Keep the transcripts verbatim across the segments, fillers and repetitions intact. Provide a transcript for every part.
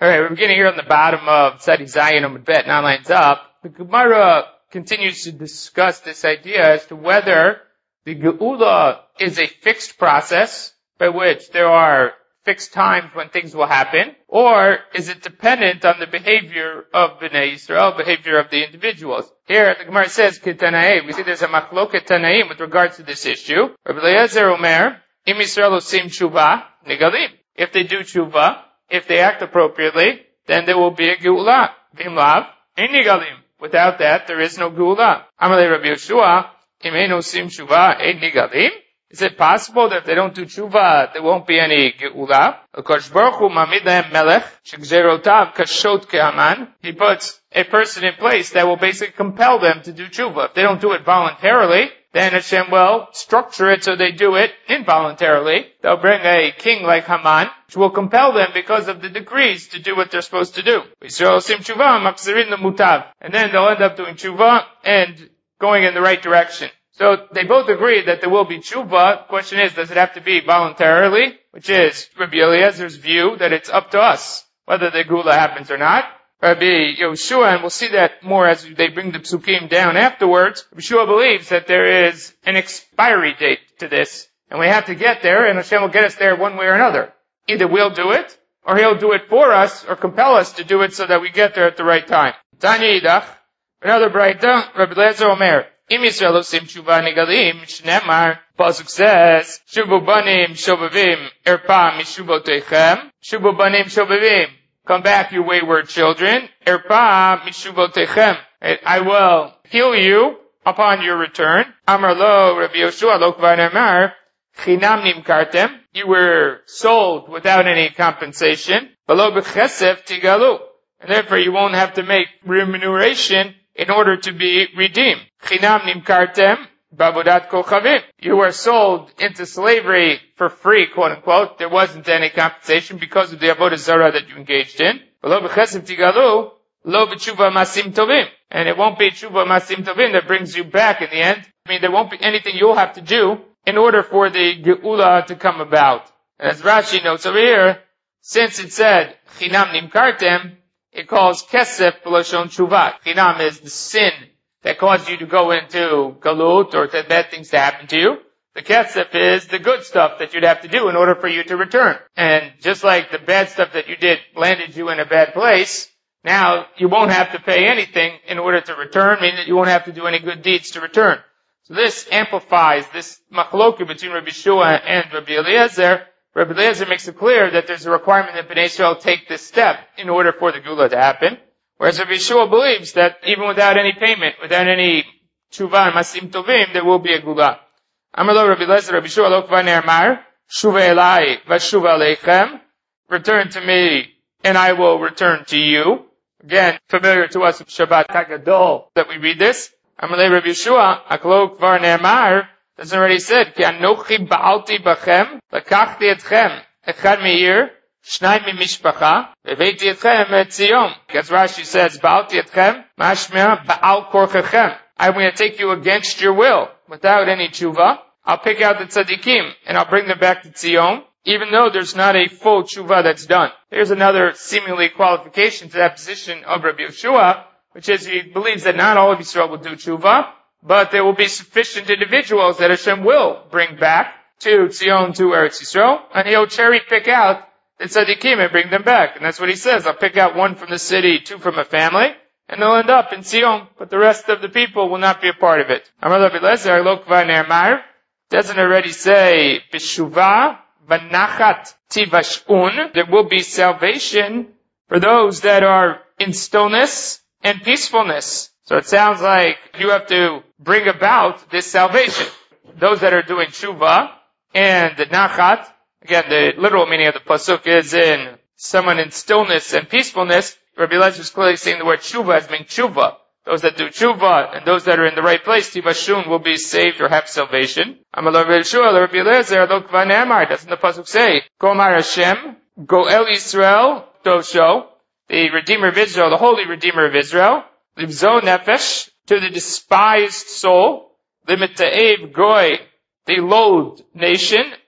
Alright, we're beginning here on the bottom of Tzadi Zayin Amud Bet, nine lines up. The Gemara continues to discuss this idea as to whether the Geula is a fixed process by which there are fixed times when things will happen, or is it dependent on the behavior of Bnei Yisrael, behavior of the individuals? Here, the Gemara says, Ketanaim, we see there's a machloket Tanaim with regards to this issue. Rabbi Eliezer Omer, Im Yisrael osim tshuva, nigalim. If they do tshuva, if they act appropriately, then there will be a Geula. Vim lav, ein nigalim. Without that, there is no Geula. Amalei Rabbi Yeshua, Im ein osim tshuva, ein nigalim. Is it possible that if they don't do tshuva, there won't be any geula? HaKadosh Baruch Hu mamid lahem melech, shegzerotav kashot ke'aman. He puts a person in place that will basically compel them to do tshuva. If they don't do it voluntarily, then Hashem will structure it so they do it involuntarily. They'll bring a king like Haman, which will compel them because of the decrees to do what they're supposed to do. Yisrael osim tshuva, makzirin lemutav. And then they'll end up doing tshuva and going in the right direction. So they both agree that there will be tshuva. Question is, does it have to be voluntarily? Which is Rabbi Eliezer's view that it's up to us whether the geula happens or not. Rabbi Yehoshua, and we'll see that more as they bring the psukim down afterwards, Rabbi Yehoshua believes that there is an expiry date to this, and we have to get there, and Hashem will get us there one way or another. Either we'll do it, or He'll do it for us, or compel us to do it so that we get there at the right time. Tanya Yidach, another Braita, Rabbi Eliezer Omer, Im Yisrael osim tshuva nigalim, shnemar, pasuk says, Shuvu banim shovavim, erpa mishuvoteichem, Shuvu banim shovavim, come back, you wayward children, erpa mishuvoteichem, I will heal you upon your return. Amar lo, Rabbi Yoshua, lo kvar nemar, chinam nimkartem, you were sold without any compensation, v'lo b'chesef tigalu, and therefore you won't have to make remuneration in order to be redeemed. Chinam nimkartem b'avodat kochavim. You were sold into slavery for free, quote unquote. There wasn't any compensation because of the avodah zarah that you engaged in. V'lo b'chesed tigalu, lo b'tshuva masim tovim. And it won't be tshuva masim tovim that brings you back in the end. I mean, there won't be anything you'll have to do in order for the geula to come about. And as Rashi notes over here, since it said chinam nimkartem, it calls kesef b'lashon tshuva. Chinam is the sin that caused you to go into galut or to bad things to happen to you. The kesef is the good stuff that you'd have to do in order for you to return. And just like the bad stuff that you did landed you in a bad place, now you won't have to pay anything in order to return, meaning that you won't have to do any good deeds to return. So this amplifies this machloka between Rabbi Shua and Rabbi Eliezer. Rabbi Eliezer makes it clear that there's a requirement that Bnei Yisrael take this step in order for the geula to happen. Whereas Rabbi Yeshua believes that even without any payment, without any tshuva and masim tovim, there will be a geula. Amar lo Rabbi Eliezer, Rabbi Yeshua lo kvar ne'amar, shuva elai v'shuva aleichem, return to me and I will return to you. Again, familiar to us of Shabbat HaGadol that we read this. Amar lo Rabbi Yeshua, aklo kvar ne'amar, that's already said, ki anochi ba'alti bachem, lakachti etchem, echad me'ir, Shnai mi mishpacha, ve'veiti etchem et Zion. As Rashi says, ba'alti etchem, mashmea ba'al korchechem. I'm going to take you against your will, without any tshuva. I'll pick out the tzaddikim, and I'll bring them back to Zion, even though there's not a full tshuva that's done. Here's another seemingly qualification to that position of Rabbi Yeshua, which is he believes that not all of Yisrael will do tshuva, but there will be sufficient individuals that Hashem will bring back to Zion, to Eretz Yisrael, and he'll cherry pick out the tzaddikim and bring them back. And that's what he says. I'll pick out one from the city, two from a family, and they'll end up in Zion, but the rest of the people will not be a part of it. Amar Rabbi Eliezer, lo kvar ne'amar, doesn't already say, b'shuva v'nachat tivash'un, there will be salvation for those that are in stillness and peacefulness. So it sounds like you have to bring about this salvation. Those that are doing tshuva and the nachat, again, the literal meaning of the pasuk is in someone in stillness and peacefulness. Rabbi Eliezer is clearly saying the word tshuva as meaning tshuva. Those that do tshuva and those that are in the right place, tivashun, will be saved or have salvation. Amar Rabbi Yeshua, Rabbi Eliezer, lo kvar ne'amar, doesn't the pasuk say, Komar Hashem, Goel Yisrael, Dosho, the Redeemer of Israel, the Holy Redeemer of Israel, Livzo Nefesh, to the despised soul, Limita'ev Goy, the loathed nation,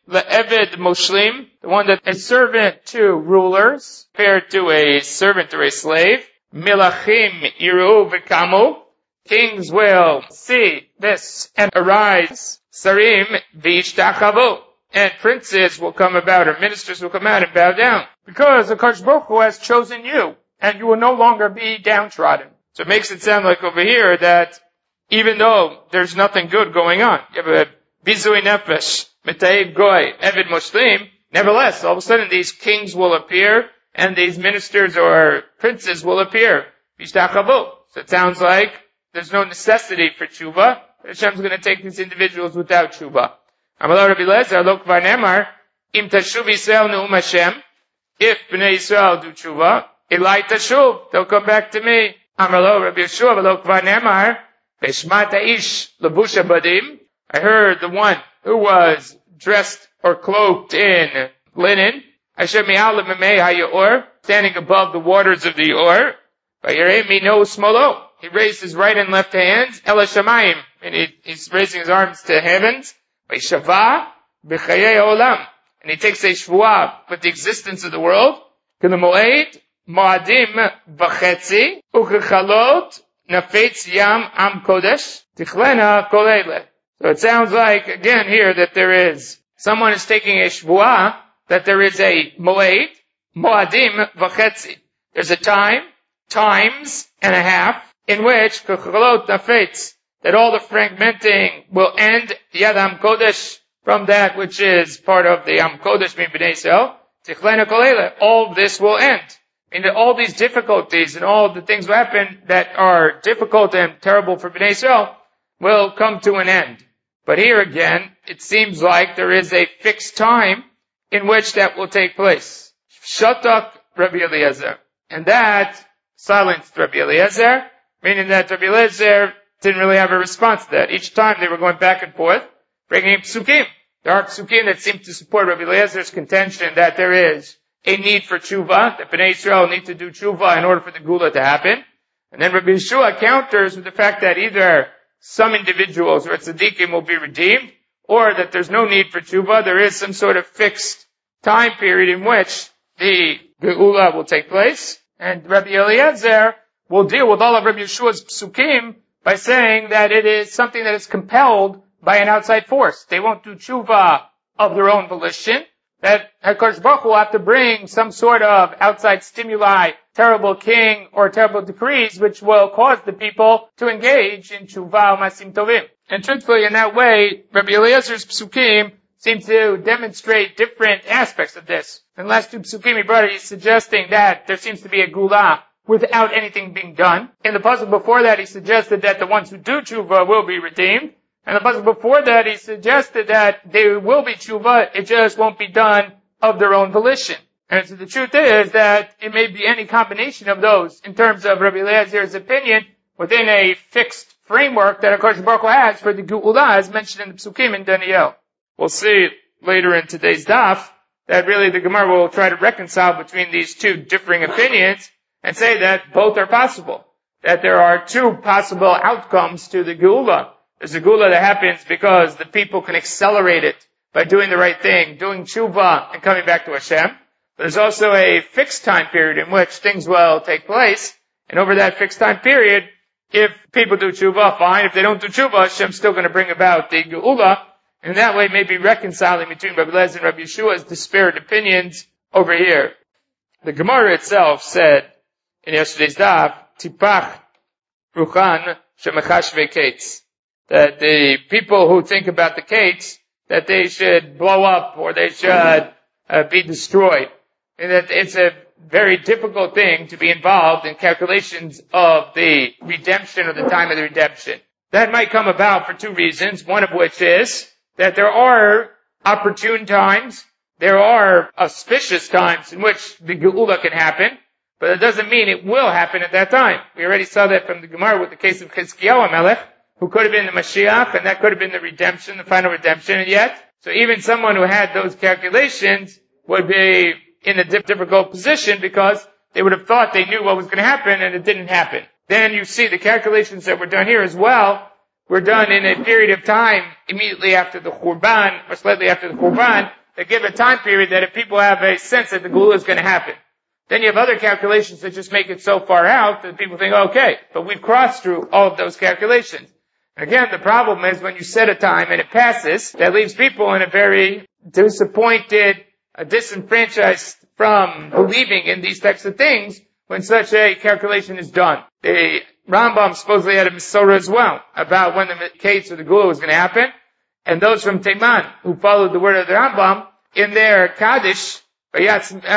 le'eved moshlim, the one that is servant to rulers, compared to a servant or a slave. Milachim yiru v'kamu, kings will see this and arise. Sarim v'ishtachavu, and princes will come about, or ministers will come out and bow down. Because the Kadosh Baruch Hu has chosen you, and you will no longer be downtrodden. So it makes it sound like over here that even though there's nothing good going on, you have a bizui nefesh, metaib goy, evid moshlim, nevertheless, all of a sudden these kings will appear, and these ministers or princes will appear. V'ishtachavu. So it sounds like there's no necessity for tshuva. Hashem's going to take these individuals without tshuva. Amalor Rabbi Lezer, lo kvar nemar, im tashuv Yisrael ne'um Hashem, if Bnei Yisrael do tshuva, Elai tashuv, they'll come back to me. Amalor Rabbi Yeshua, lo kvar nemar, Beshmat ha'ish lebusha badim, I heard the one who was dressed or cloaked in linen, Asher mi'al memei ha'yor, standing above the waters of the Yor, vayirei mino smolo, he raised his right and left hands, Ela Shamayim, and he, he's raising his arms to heavens, Vayshava b'chayei olam, and he takes a shvuah with the existence of the world, K'lemoed moadim v'chetzi, u'kechalot nafetz yam am kodesh, tichlena kolele. So it sounds like, again here, that there is, someone is taking a shvuah, that there is a moed, moadim v'chetzi. There's a time, times and a half, in which kechalot nafetz, that all the fragmenting will end yad am kodesh, from that which is part of the am kodesh min b'nei Yisrael, tichlena kolele. All of this will end. And all these difficulties and all the things will happen that are difficult and terrible for Bnei Yisrael will come to an end. But here again, it seems like there is a fixed time in which that will take place. Shatak Rabbi Eliezer. And that silenced Rabbi Eliezer, meaning that Rabbi Eliezer didn't really have a response to that. Each time they were going back and forth, bringing psukim. There are psukim that seem to support Rabbi Eliezer's contention that there is a need for tshuva, that Bnei Yisrael need to do tshuva in order for the gula to happen. And then Rabbi Yeshua counters with the fact that either some individuals or tzaddikim will be redeemed, or that there's no need for tshuva, there is some sort of fixed time period in which the geula will take place. And Rabbi Eliezer will deal with all of Rabbi Yeshua's psukim by saying that it is something that is compelled by an outside force. They won't do tshuva of their own volition. That HaKadosh Baruch Hu will have to bring some sort of outside stimuli, terrible king or terrible decrees, which will cause the people to engage in tshuva u'masim tovim. And truthfully, in that way, Rabbi Eliezer's psukim seem to demonstrate different aspects of this. In the last two psukim he brought, he's suggesting that there seems to be a gula without anything being done. In the puzzle before that, he suggested that the ones who do tshuva will be redeemed. And the puzzle before that, he suggested that there will be tshuva, it just won't be done of their own volition. And so the truth is that it may be any combination of those in terms of Rabbi Eliezer's opinion within a fixed framework that HaKadosh Baruch Hu has for the Geula, as mentioned in the Psukim in Daniel. We'll see later in today's daf that really the Gemara will try to reconcile between these two differing opinions and say that both are possible. That there are two possible outcomes to the Geula. There's a Geula that happens because the people can accelerate it by doing the right thing, doing tshuva and coming back to Hashem. But there's also a fixed time period in which things will take place. And over that fixed time period, if people do tshuva, fine. If they don't do tshuva, Hashem's still going to bring about the Geula. And that way maybe reconciling between Rabbi Eliezer and Rabbi Yeshua's disparate opinions over here. The Gemara itself said in yesterday's daf, Tipach Ruchan Shemachashve Kates, that the people who think about the Kates, that they should blow up or they should uh, be destroyed. And that it's a very difficult thing to be involved in calculations of the redemption or the time of the redemption. That might come about for two reasons, one of which is that there are opportune times, there are auspicious times in which the Geula can happen, but it doesn't mean it will happen at that time. We already saw that from the Gemara with the case of Chizkiyahu HaMelech, who could have been the Mashiach, and that could have been the redemption, the final redemption, and yet, so even someone who had those calculations would be in a difficult position because they would have thought they knew what was going to happen and it didn't happen. Then you see the calculations that were done here as well, were done in a period of time immediately after the Khurban, or slightly after the Khurban, that give a time period that if people have a sense that the Geula is going to happen. Then you have other calculations that just make it so far out that people think, okay, but we've crossed through all of those calculations. Again, the problem is when you set a time and it passes, that leaves people in a very disappointed, uh, disenfranchised from believing in these types of things when such a calculation is done. The Rambam supposedly had a Masorah as well about when the case of the Geula was going to happen. And those from Teiman who followed the word of the Rambam, in their Kaddish, they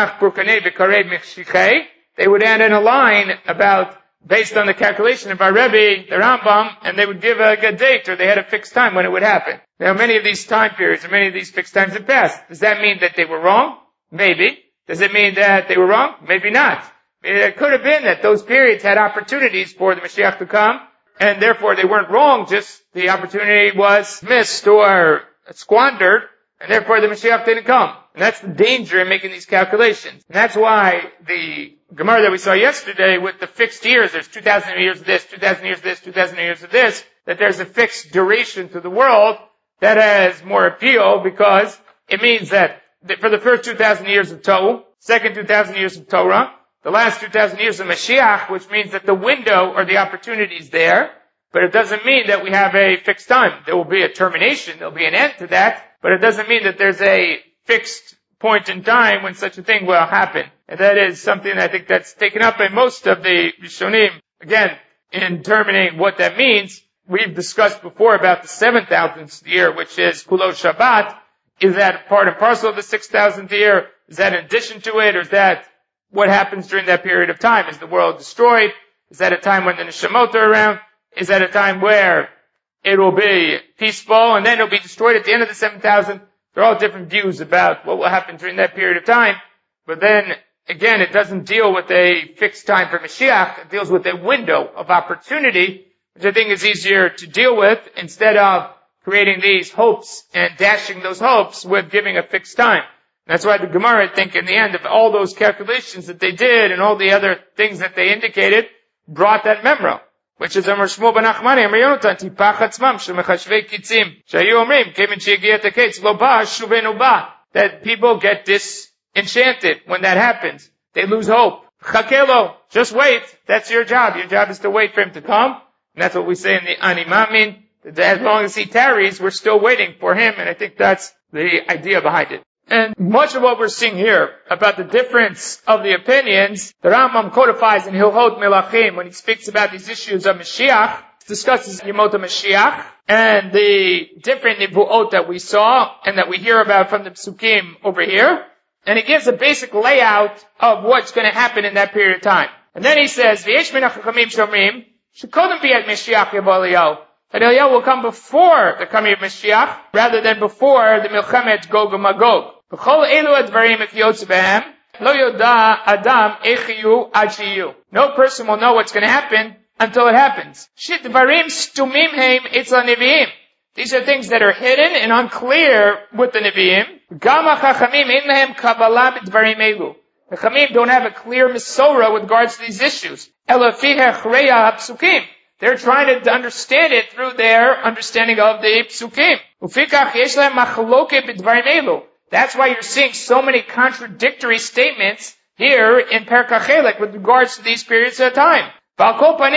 would add in a line about, based on the calculation of our Rebbe, the Rambam, and they would give a, a date, or they had a fixed time when it would happen. Now, many of these time periods, or many of these fixed times have passed. Does that mean that they were wrong? Maybe. Does it mean that they were wrong? Maybe not. It could have been that those periods had opportunities for the Mashiach to come, and therefore they weren't wrong, just the opportunity was missed or squandered, and therefore the Mashiach didn't come. And that's the danger in making these calculations. And that's why the Gemara that we saw yesterday with the fixed years, there's two thousand years of this, two thousand years of this, two thousand years of this, that there's a fixed duration to the world that has more appeal because it means that for the first two thousand years of Tohu, second two thousand years of Torah, the last two thousand years of Mashiach, which means that the window or the opportunity is there, but it doesn't mean that we have a fixed time. There will be a termination, there'll be an end to that, but it doesn't mean that there's a fixed point in time when such a thing will happen. And that is something I think that's taken up by most of the Rishonim. Again, in determining what that means, we've discussed before about the seven thousandth year, which is Kulot Shabbat. Is that part and parcel of the six thousandth year? Is that in addition to it, or is that what happens during that period of time? Is the world destroyed? Is that a time when the Neshamot are around? Is that a time where it will be peaceful and then it will be destroyed at the end of the seven thousand? There are all different views about what will happen during that period of time. But then, again, it doesn't deal with a fixed time for Mashiach. It deals with a window of opportunity, which I think is easier to deal with instead of creating these hopes and dashing those hopes with giving a fixed time. That's why the Gemara, I think, in the end of all those calculations that they did and all the other things that they indicated, brought that memra, which is Amar Shmuel ben Nachmani, Amar Yonatan, Tipach Atzmam, Shemechashvei Kitzim, Shayu Omrim, Kevin Shegiat HaKetz, Lo Ba, Shuvenu Ba, that people get disenchanted when that happens. They lose hope. Chakelo, just wait. That's your job. Your job is to wait for him to come. And that's what we say in the Ani Mamin, that as long as he tarries, we're still waiting for him, and I think that's the idea behind it. And much of what we're seeing here about the difference of the opinions, the Rambam codifies in Hilchot Melachim when he speaks about these issues of Mashiach, discusses Yemot HaMashiach, and the different Nivuot that we saw and that we hear about from the Psukim over here. And he gives a basic layout of what's going to happen in that period of time. And then he says, V'yesh min ha'chachamim shomrim, shekodem b'yad Mashiach yavo Eliyahu. That Eliyahu will come before the coming of Mashiach, rather than before the Milchemet Gog uMagog. B'chol elu advarim if yotze b'hem, lo yoda adam echiyu ad shiyu. No person will know what's going to happen until it happens. Shit dvarim stumim heim etzla neviim. These are things that are hidden and unclear with the Nevi'im. Gama chachamim ein lehem kabbalah b'dvarim elu. The Chachamim don't have a clear Masorah with regards to these issues. Ela fiha chreya ha'psukim. They're trying to understand it through their understanding of the Psukim. Ufikach yesh lehem machloke b'dvarim elu. That's why you're seeing so many contradictory statements here in Perek HaChelek with regards to these periods of time. But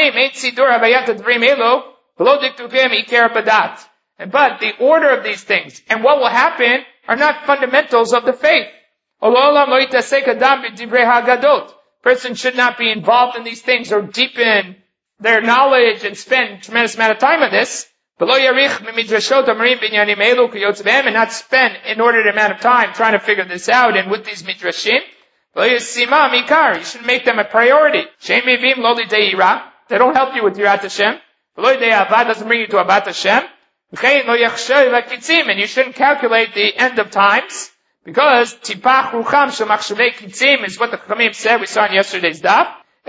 the order of these things and what will happen are not fundamentals of the faith. Person should not be involved in these things or deepen their knowledge and spend a tremendous amount of time on this. And not spend inordinate amount of time trying to figure this out and with these midrashim. You shouldn't make them a priority. They don't help you with Yirat Hashem. Doesn't bring you to Abat Hashem. And you shouldn't calculate the end of times, because Tipach Rucham Shemachshavei Kitzim is what the Chachamim said. We saw in yesterday's daf.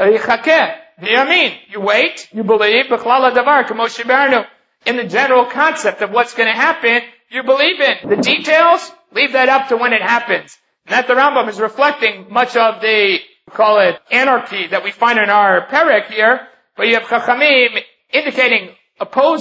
You wait, you believe, in the general concept of what's going to happen, you believe in. The details, leave that up to when it happens. And that the Rambam is reflecting much of the, call it, anarchy that we find in our Perek here, but you have Chachamim indicating, opposing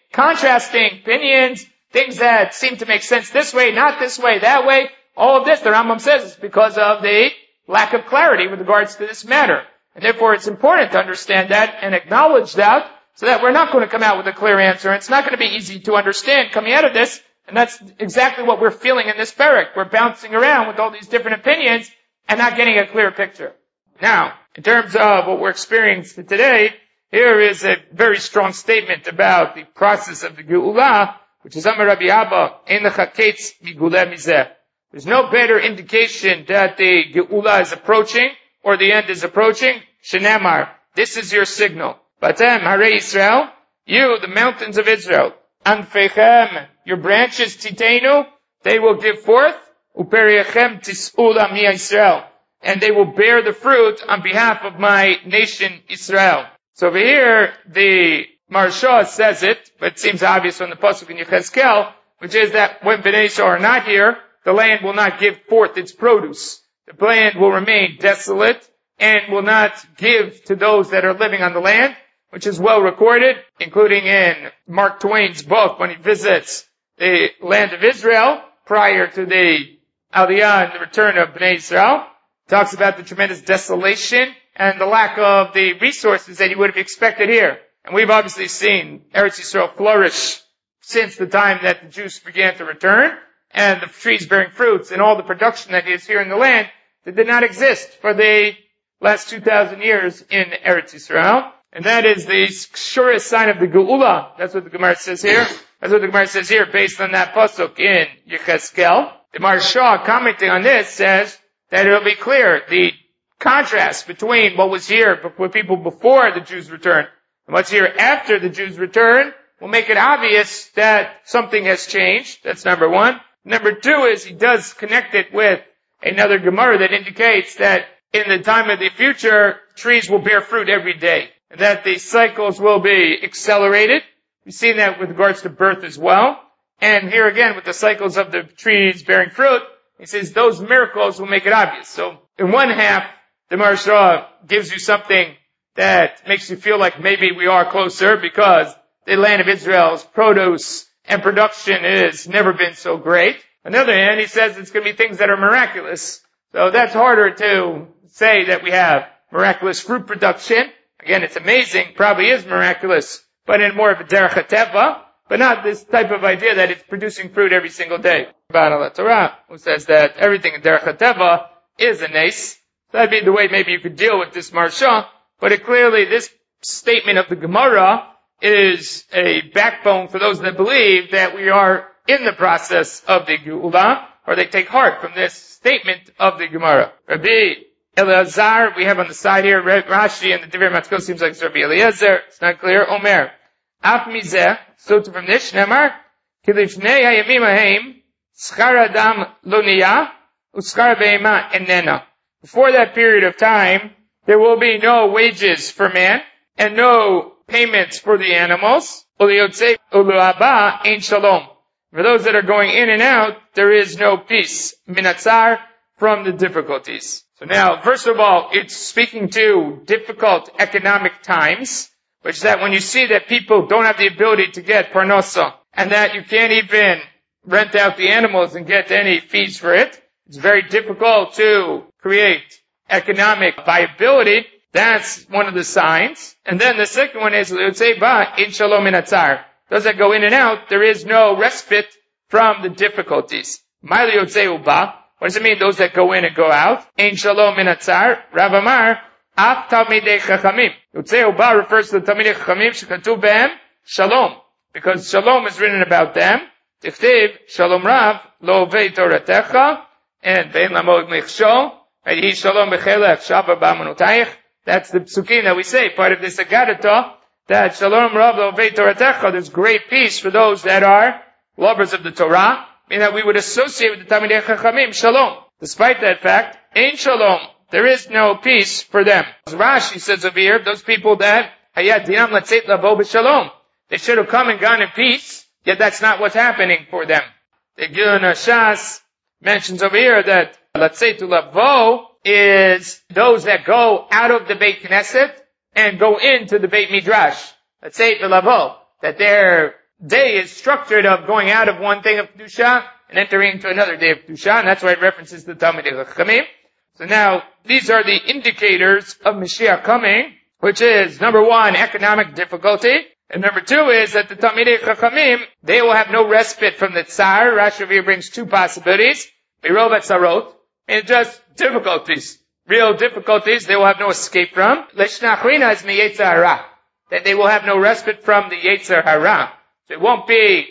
contrasting opinions, things that seem to make sense this way, not this way, that way. All of this, the Rambam says, is because of the lack of clarity with regards to this matter. And therefore it's important to understand that and acknowledge that so that we're not going to come out with a clear answer. It's not going to be easy to understand coming out of this. And that's exactly what we're feeling in this parak. We're bouncing around with all these different opinions and not getting a clear picture. Now, in terms of what we're experiencing today, here is a very strong statement about the process of the Geula, which is Amar Rabbi Abba, Ein lecha ketz miguleh mizeh. There's no better indication that the Geula is approaching or the end is approaching. Shenemar, this is your signal. Batem Harei Israel, you, the mountains of Israel, Anfechem, your branches, Titenu, they will give forth, Uperiachem Tis'ula mi Israel, and they will bear the fruit on behalf of my nation Israel. So over here, the Maharsha says it, but it seems obvious from the pasuk in Yechezkel, which is that when Bnei Israel are not here, the land will not give forth its produce. The land will remain desolate and will not give to those that are living on the land, which is well recorded, including in Mark Twain's book when he visits the land of Israel prior to the Aliyah and the return of Bnei Israel. Talks about the tremendous desolation and the lack of the resources that he would have expected here. And we've obviously seen Eretz Yisrael flourish since the time that the Jews began to return, and the trees bearing fruits and all the production that is here in the land that did not exist for the last two thousand years in Eretz Yisrael. And that is the surest sign of the Geula. That's what the Gemara says here. That's what the Gemara says here based on that pasuk in Yechezkel. The Maharsha, commenting on this, says that it'll be clear the contrast between what was here with people before the Jews' return and what's here after the Jews' return will make it obvious that something has changed. That's number one. Number two is he does connect it with another Gemara that indicates that in the time of the future, trees will bear fruit every day, and that the cycles will be accelerated. We've seen that with regards to birth as well. And here again, with the cycles of the trees bearing fruit, he says those miracles will make it obvious. So in one half, the Maharsha gives you something that makes you feel like maybe we are closer because the land of Israel's produce and production has never been so great. On the other hand, he says it's going to be things that are miraculous. So that's harder to say that we have miraculous fruit production. Again, it's amazing, probably is miraculous, but in more of a derech hateva, but not this type of idea that it's producing fruit every single day. Ba'al Torah, who says that everything in derech hateva is a nes. That'd be the way maybe you could deal with this Maharsha, but it clearly, this statement of the Gemara is a backbone for those that believe that we are in the process of the Geula, or they take heart from this statement of the Gemara. Rabbi Elazar, we have on the side here, Rashi and the Divrei Matzko seems like it's Rabbi Eliezer, it's not clear. Omer, Af mizeh, so from this, Nemar, Kilifnei hayamim haim, Schar adam lo niyah, uschar be'ema enena. Before that period of time, there will be no wages for man, and no payments for the animals. Uliyotze ulu'aba ein shalom. For those that are going in and out, there is no peace. Minatzar, from the difficulties. So now, first of all, it's speaking to difficult economic times, which is that when you see that people don't have the ability to get parnasa, and that you can't even rent out the animals and get any fees for it, it's very difficult to create economic viability. That's one of the signs. And then the second one is, let's say, ba in shalom minatzar. Those that go in and out, there is no respite from the difficulties. What does it mean, those that go in and go out? In shalom minatzar, Rav Amar, af talmidei chachamim. Yotzei Ba refers to the talmidei chachamim, shekatuv behem, shalom. Because shalom is written about them. Tichtiv, shalom rav, lo ovei toratecha, and bein lamod mechshol, v'yihi shalom bechelech, shava ba'amanotayich. That's the psukim that we say, part of this Agadata, that Shalom Rav Lovei Toratecha, there's great peace for those that are lovers of the Torah, meaning that we would associate with the Talmidei Chachamim, Shalom. Despite that fact, Ein Shalom, there is no peace for them. As Rashi says over here, those people that, Hayat Dinam Latzeit Lavo B'Shalom, they should have come and gone in peace, yet that's not what's happening for them. The Gilun Shas mentions over here that Latzeit Lavo is those that go out of the Beit Knesset and go into the Beit Midrash. Let's say the Lavo, that they're day is structured of going out of one thing of Kedusha and entering into another day of Kedusha, and that's why it references the Talmidei Chachamim. So now, these are the indicators of Mashiach coming, which is, number one, economic difficulty, and number two is that the Talmidei Chachamim, they will have no respite from the Tsar. Rashi over here brings two possibilities. Birov Tzarot, and just difficulties. Real difficulties they will have no escape from. Leshnachrina is mi Yetzer Hara, that they will have no respite from the Yetzer Hara. So it won't be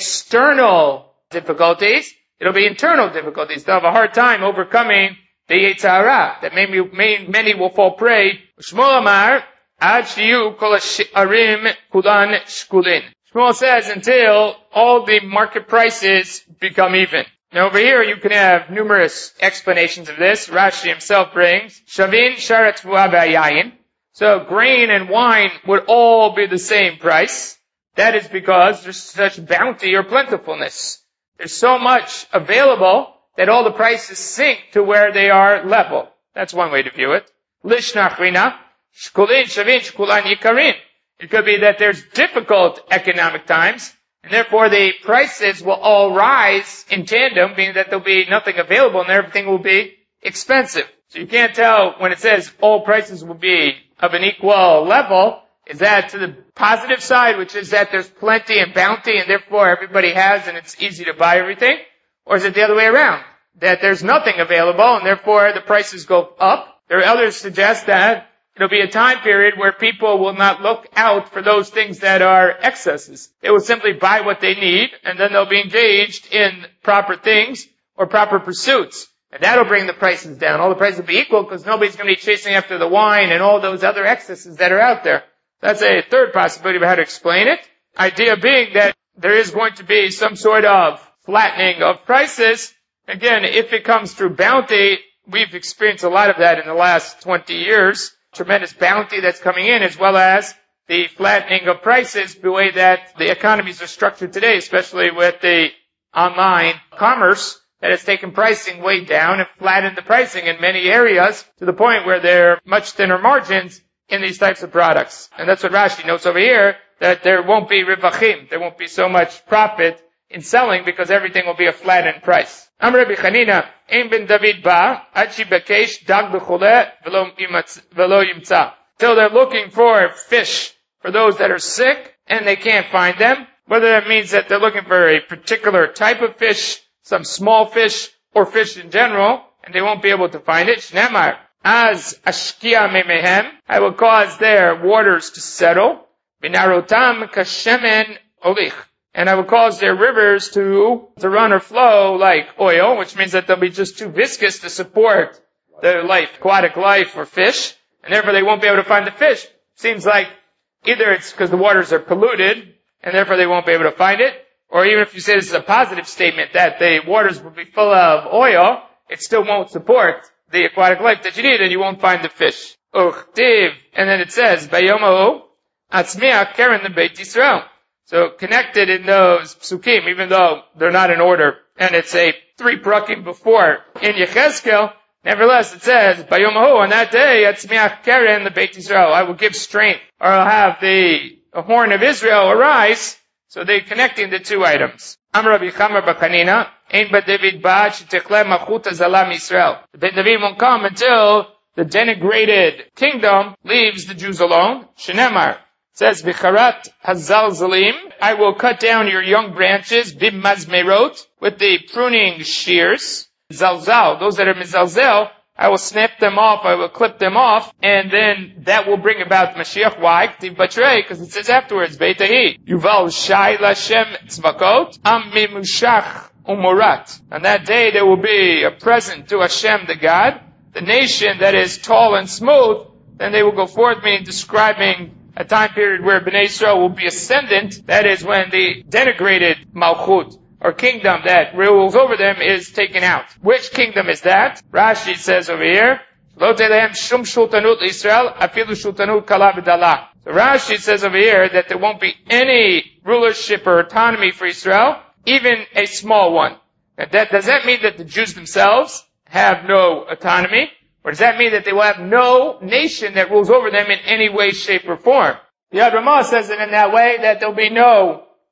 external difficulties, it'll be internal difficulties. They'll have a hard time overcoming the Yetzer Hara, that maybe, many will fall prey. Shmuel Amar, Ad shiyu kol ha'arim kulan shkulin. Shmuel says until all the market prices become even. Now over here you can have numerous explanations of this. Rashi himself brings, Shavin sharet v'ayayin. So grain and wine would all be the same price. That is because there's such bounty or plentifulness. There's so much available that all the prices sink to where they are level. That's one way to view it. Lishnachrina, shkulin, shavin, shkulan, yikarin. It could be that there's difficult economic times, and therefore the prices will all rise in tandem, meaning that there'll be nothing available and everything will be expensive. So you can't tell when it says all prices will be of an equal level, is that to the positive side, which is that there's plenty and bounty and therefore everybody has and it's easy to buy everything? Or is it the other way around? That there's nothing available and therefore the prices go up? There are others suggest that it'll be a time period where people will not look out for those things that are excesses. They will simply buy what they need, and then they'll be engaged in proper things or proper pursuits. And that'll bring the prices down. All the prices will be equal because nobody's going to be chasing after the wine and all those other excesses that are out there. That's a third possibility of how to explain it. Idea being that there is going to be some sort of flattening of prices. Again, if it comes through bounty, we've experienced a lot of that in the last twenty years. Tremendous bounty that's coming in, as well as the flattening of prices, the way that the economies are structured today, especially with the online commerce that has taken pricing way down and flattened the pricing in many areas to the point where there are much thinner margins in these types of products. And that's what Rashi notes over here, that there won't be rivachim, there won't be so much profit in selling because everything will be a flattened price. Amr Rabbi Chanina, Ein ben David ba, ad shibakesh dag b'chole v'lo yimtza. Till they're looking for fish for those that are sick and they can't find them. Whether that means that they're looking for a particular type of fish, some small fish, or fish in general, and they won't be able to find it. Shnemar, as ashkia memehem, I will cause their waters to settle. Binarotam kashemen olich. And I will cause their rivers to, to run or flow like oil, which means that they'll be just too viscous to support the life, aquatic life or fish, and therefore they won't be able to find the fish. Seems like either it's because the waters are polluted, and therefore they won't be able to find it, or even if you say this is a positive statement, that the waters will be full of oil, it still won't support the aquatic life that you need, and you won't find the fish. Uchtiv, and then it says, Bayomahu, Atzmiach Keren the Beit Yisrael. So connected in those psukim, even though they're not in order, and it's a three prakim before in Yechezkel, nevertheless it says, Bayomahu, on that day, Atzmiach Keren the Beit Yisrael, I will give strength, or I'll have the horn of Israel arise. So they're connecting the two items. Amar Rabbi Chamar bar Chanina, Ein ba David ba shetichle malchut hazalam Yisrael. Ben David won't come until the denigrated kingdom leaves the Jews alone. Shenemar says, V'charat hazalzalim, I will cut down your young branches, bim mazmerot, with the pruning shears. Zalzal, those that are mizalzel, I will snap them off, I will clip them off, and then that will bring about Mashiach. Why? Because it says afterwards, Beitahi, Yuval Shai Lashem Tzvakot, Am Mimushach Umurat. On that day there will be a present to Hashem the God, the nation that is tall and smooth, then they will go forth, meaning describing a time period where Bnei Yisrael will be ascendant, that is when the denigrated Malchut, or kingdom that rules over them, is taken out. Which kingdom is that? Rashi says over here, Lo telehem shum shultanut Israel, afilu shultanut kala b'dala. So Rashi says over here that there won't be any rulership or autonomy for Israel, even a small one. Now that, does that mean that the Jews themselves have no autonomy? Or does that mean that they will have no nation that rules over them in any way, shape, or form? The Yad Ramah says it in that way, that there'll be no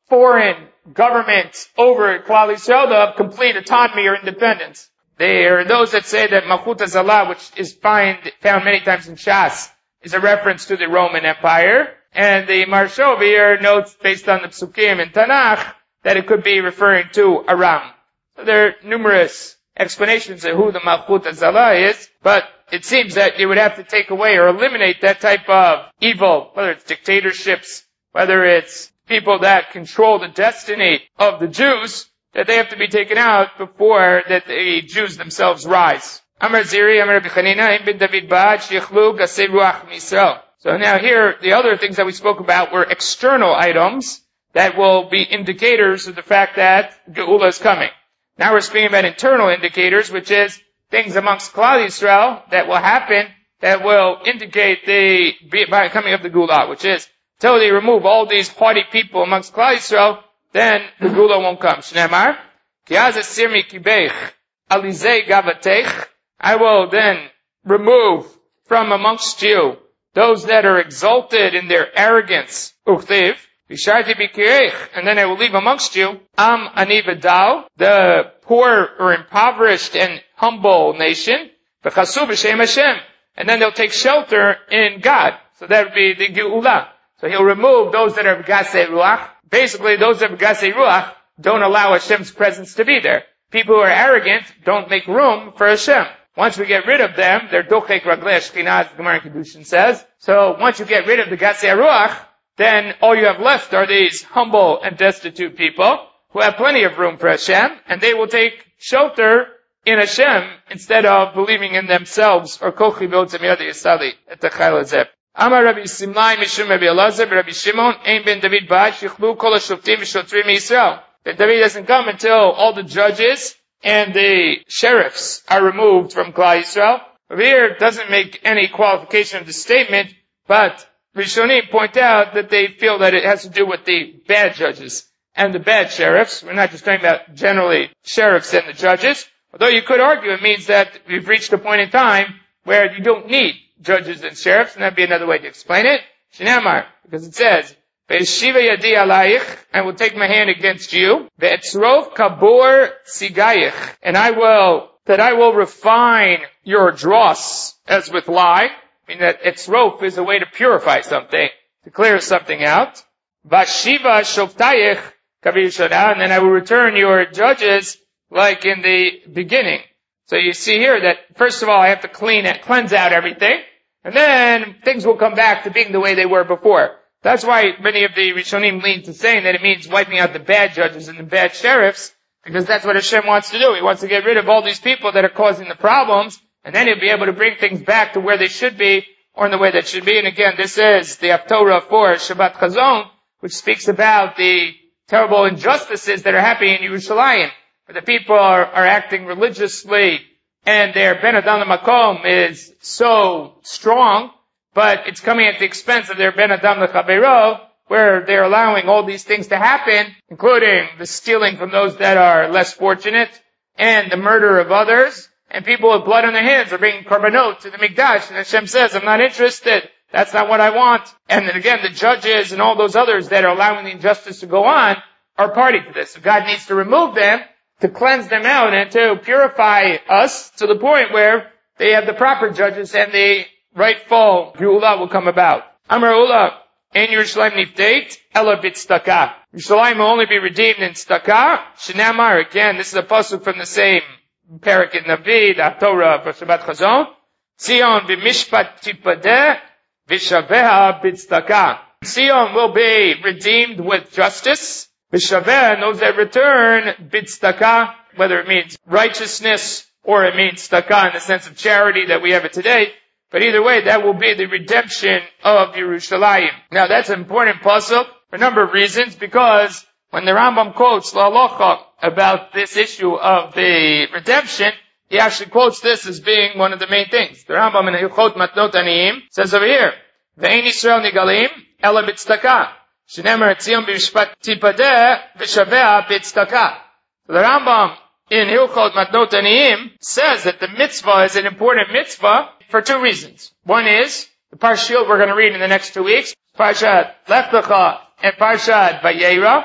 foreign government over Klal Yisrael of complete autonomy or independence. There are those that say that Malchut Hazala, which is find, found many times in Shas, is a reference to the Roman Empire. And the Maharsha over here notes, based on the Psukim in Tanakh, that it could be referring to Aram. So there are numerous explanations of who the Malchut Hazala is, but it seems that you would have to take away or eliminate that type of evil, whether it's dictatorships, whether it's people that control the destiny of the Jews, that they have to be taken out before that the Jews themselves rise. Amar Ziri, Amar Rabbi Chanina, Im ben David Ba'ad, Sheichlu Gasei Ruach Misrael. So now here, the other things that we spoke about were external items that will be indicators of the fact that Geula is coming. Now we're speaking about internal indicators, which is things amongst Klal Yisrael that will happen that will indicate the coming of the Geula, which is until they remove all these haughty people amongst Klal Yisrael, then the Geula won't come. Shneimar, Ki az asir mikibech alizei gavatech, I will then remove from amongst you those that are exalted in their arrogance, uchtiv, visharti bikirech, and then I will leave amongst you, am ani v'dal, the poor or impoverished and humble nation, v'chasu b'shem Hashem, and then they'll take shelter in God. So that would be the Geula. So he'll remove those that are Gasei Ruach. Basically, those that are Gasei Ruach don't allow Hashem's presence to be there. People who are arrogant don't make room for Hashem. Once we get rid of them, they're dochek raglei Shekhinah, as the Gemara in Kedushin says. So once you get rid of the Gasei Ruach, then all you have left are these humble and destitute people who have plenty of room for Hashem, and they will take shelter in Hashem instead of believing in themselves or kochi b'otzem yad yisali et ha'chayil hazeh. Amar Rabbi Simlai Mishum Rabbi Elazar Rabbi Shimon Ein ben David Ba'ad Shichlu Kol HaShoftim V'Shotrim Yisrael. Ben David doesn't come until all the judges and the sheriffs are removed from Klal Yisrael. Over here it doesn't make any qualification of the statement, but Rishonim point out that they feel that it has to do with the bad judges and the bad sheriffs. We're not just talking about generally sheriffs and the judges. Although you could argue it means that we've reached a point in time where you don't need judges and sheriffs, and that'd be another way to explain it. Shinamar, because it says, Ve'eshiva yadi alayich, I will take my hand against you. Ve'etzrof kabor sigayich, and I will, that I will refine your dross as with lye. I mean that etzrof is a way to purify something, to clear something out. Vashiva shoftayich kabir shana, and then I will return your judges like in the beginning. So you see here that, first of all, I have to clean it, cleanse out everything, and then things will come back to being the way they were before. That's why many of the Rishonim lean to saying that it means wiping out the bad judges and the bad sheriffs, because that's what Hashem wants to do. He wants to get rid of all these people that are causing the problems, and then he'll be able to bring things back to where they should be, or in the way that should be. And again, this is the Haftorah for Shabbat Chazon, which speaks about the terrible injustices that are happening in Yerushalayim, where the people are, are acting religiously, and their Ben Adam Makom is so strong, but it's coming at the expense of their Ben Adam L'Chaveiro, where they're allowing all these things to happen, including the stealing from those that are less fortunate, and the murder of others, and people with blood on their hands are bringing korbanot to the Mikdash, and Hashem says, I'm not interested. That's not what I want. And then again, the judges and all those others that are allowing the injustice to go on are party to this. So God needs to remove them, to cleanse them out and to purify us to the point where they have the proper judges and the rightful Geula will come about. Amar Ula, in Yerushalayim nifdeit, ela b'tzedakah. Yerushalayim will only be redeemed in tzedakah. Shnamar, again, this is a pasuk from the same parak in Navi, the Haftorah for Shabbat Chazon. Zion b'mishpat tipadeh, v'shaveha b'tzedakah. Zion will be redeemed with justice. V'shaveh, those that return, b'tzedakah, whether it means righteousness or it means tzedakah in the sense of charity that we have it today. But either way, that will be the redemption of Yerushalayim. Now that's an important pasuk for a number of reasons, because when the Rambam quotes La Halacha about this issue of the redemption, he actually quotes this as being one of the main things. The Rambam in Hilchot Matnot Aniyim says over here, Ve'ein Yisrael nigalim ela b'tzedakah. Shenemer Tzion b'mishpat tipadeh v'shaveh b'tzedakah. The Rambam in Hilchot Matnot Aniyim says that the mitzvah is an important mitzvah for two reasons. One is the Parshiot we're going to read in the next two weeks, Parshat Lech Lecha and Parshat Vayera,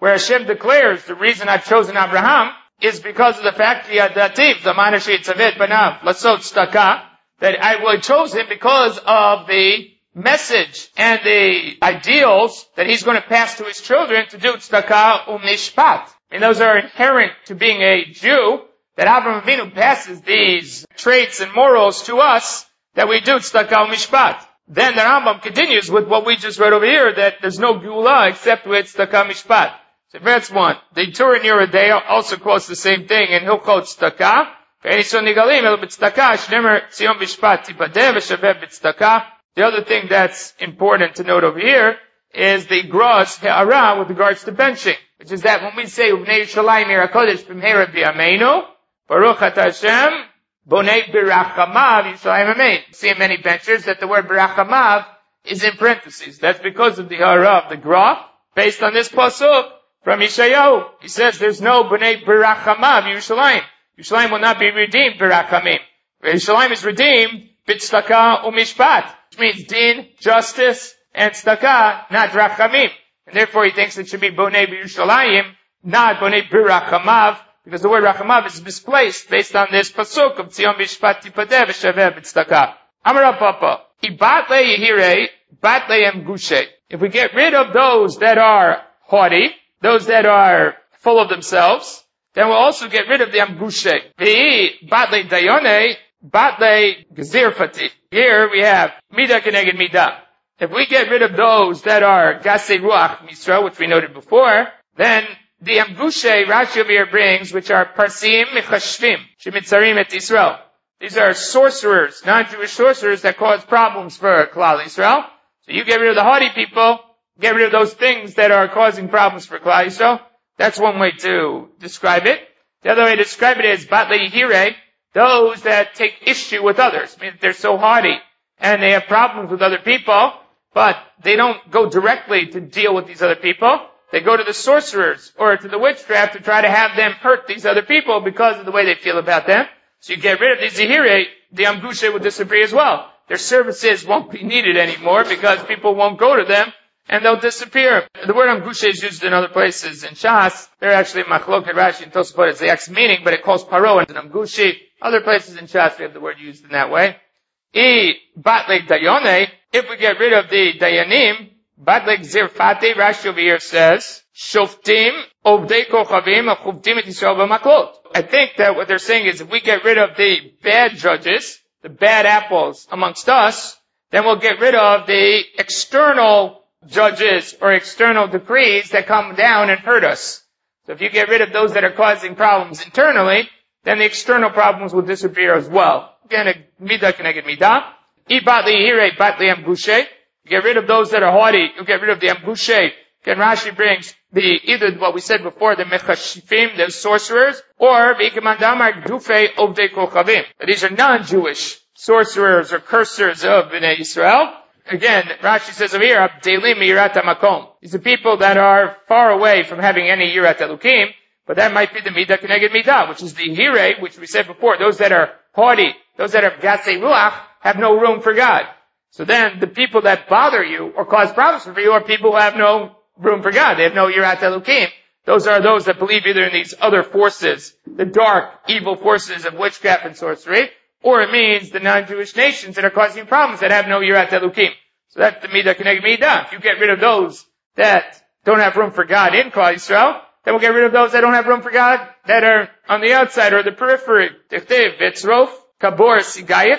where Hashem declares the reason I've chosen Abraham is because of the fact that I will chose him because of the message and the ideals that he's going to pass to his children to do tzedakah umishpat. And those are inherent to being a Jew, that Avraham Avinu passes these traits and morals to us, that we do tzedakah umishpat. Then the Rambam continues with what we just read over here, that there's no geula except with tzedakah mishpat. So that's one. The Torah in Yeridea also quotes the same thing, and he'll quote tzedakah. The other thing that's important to note over here is the Gros Ha'ara with regards to benching, which is that when we say Uvnei Yerushalayim Ir HaKodesh B'mheira B'yameinu, Baruch Atah Hashem, Bonei B'rachamav Yerushalayim Amein. You see in many benchers that the word B'rachamav is in parentheses. That's because of the Ha'ara of the Graph, based on this pasuk from Yeshayahu. He says there's no Bonei B'rachamav Yerushalayim. Yerushalayim will not be redeemed B'rachamim. Yerushalayim is redeemed B'tzedakah u'mishpat, which means din, justice, and tzedakah, not rachamim. And therefore he thinks it should be bonei b'Yerushalayim, not bonei b'rachamav, because the word rachamav is misplaced based on this pasuk of Tzion b'shpat tipadeh v'shaveh b'tzedakah. Amar Papa, ibat le yehirei, bat le emgushe. If we get rid of those that are haughty, those that are full of themselves, then we'll also get rid of the amgushe. V'hi bat le dayone, bat le gzirfati. Here we have midah keneged midah. If we get rid of those that are gasei ruach misra, which we noted before, then the amgushe Rashi over here brings, which are parsim mechashvim shemitzarim et Yisrael. These are sorcerers, non-Jewish sorcerers that cause problems for Klal Yisrael. So you get rid of the haughty people, get rid of those things that are causing problems for Klal Yisrael. That's one way to describe it. The other way to describe it is bat le'yihirei, those that take issue with others. I mean, they're so haughty and they have problems with other people, but they don't go directly to deal with these other people. They go to the sorcerers or to the witchcraft to try to have them hurt these other people because of the way they feel about them. So you get rid of these zihirei, the amgushe will disappear as well. Their services won't be needed anymore because people won't go to them and they'll disappear. The word amgushe is used in other places. In Shas, they're actually Machlok and Rashi and Tosafot, it's the X meaning, but it calls Paro and an amgushi. Other places in Shas, we have the word used in that way. I batlek dayone, if we get rid of the dayanim, batlek zirfate, Rashi over here says, shoftim ovdei kochavim achuvtim et Yisrael b'maklot. I think that what they're saying is if we get rid of the bad judges, the bad apples amongst us, then we'll get rid of the external judges or external decrees that come down and hurt us. So if you get rid of those that are causing problems internally, then the external problems will disappear as well. Again, midah keneged midah. I bat lehirei bat le'amgushe. Get rid of those that are haughty. You get rid of the amgushe. Again, Rashi brings the either what we said before, the mechashifim, the sorcerers, or v'ikemandamar gdufei ovdei kochavim. These are non-Jewish sorcerers or cursors of Bnei Yisrael. Again, Rashi says over here, abdelim yirat hamakom. These are people that are far away from having any yirat elukim. But that might be the midah keneged midah, which is the hirei, which we said before. Those that are haughty, those that are gasei ruach, have no room for God. So then the people that bother you or cause problems for you are people who have no room for God. They have no yirat elukim. Those are those that believe either in these other forces, the dark, evil forces of witchcraft and sorcery, or it means the non-Jewish nations that are causing problems that have no yirat elukim. So that's the midah keneged midah. If you get rid of those that don't have room for God in Klal Yisrael, then we'll get rid of those that don't have room for God, that are on the outside or the periphery. Tichtiv, Vitzrof, Kabor Sigayich,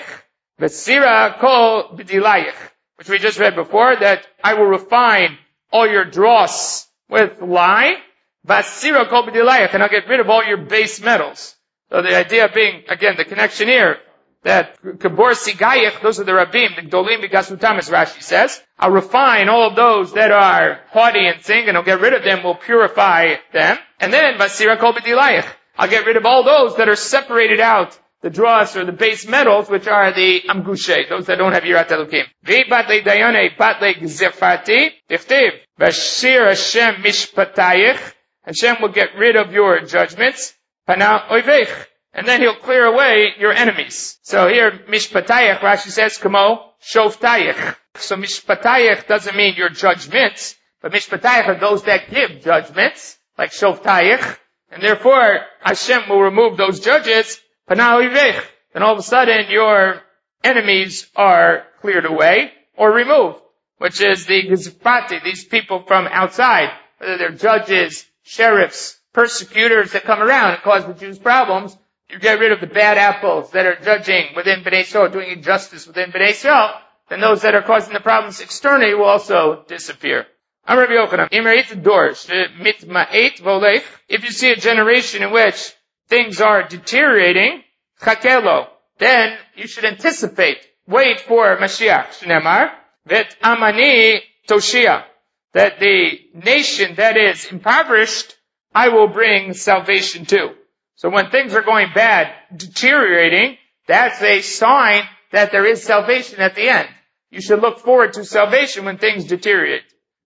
Vetsira Kol B'dilayich, which we just read before, that I will refine all your dross with lye, Vasira Kol B'dilayich, and I'll get rid of all your base metals. So the idea being, again, the connection here, that Kabor Sigayich, those are the Rabbim, the Gdolim B'gasutam, as Rashi says. I'll refine all of those that are haughty and sing, and I'll get rid of them, we'll purify them. And then, Vasira Kol B'dilayich, I'll get rid of all those that are separated out, the dross or the base metals, which are the amgushe, those that don't have yirat elukim. V'i bat le dayone, bat le gzirfati, tichtiv, Vashir Hashem mishpatayich, Hashem will get rid of your judgments, pana oivech, and then he'll clear away your enemies. So here, mishpatayich, Rashi says, kamo shoftayich. So mishpatayich doesn't mean your judgments, but mishpatayich are those that give judgments, like shoftayich, and therefore Hashem will remove those judges, panah oivech, then all of a sudden your enemies are cleared away or removed, which is the gizpati, these people from outside, whether they're judges, sheriffs, persecutors that come around and cause the Jews problems. You get rid of the bad apples that are judging within Bnei Yisrael, doing injustice within Bnei Yisrael, then those that are causing the problems externally will also disappear. I'm Rabbi Yochanan. If you see a generation in which things are deteriorating, chakelo, then you should anticipate, wait for Mashiach, Shnemar, vet amani toshia, that the nation that is impoverished, I will bring salvation to. So when things are going bad, deteriorating, that's a sign that there is salvation at the end. You should look forward to salvation when things deteriorate.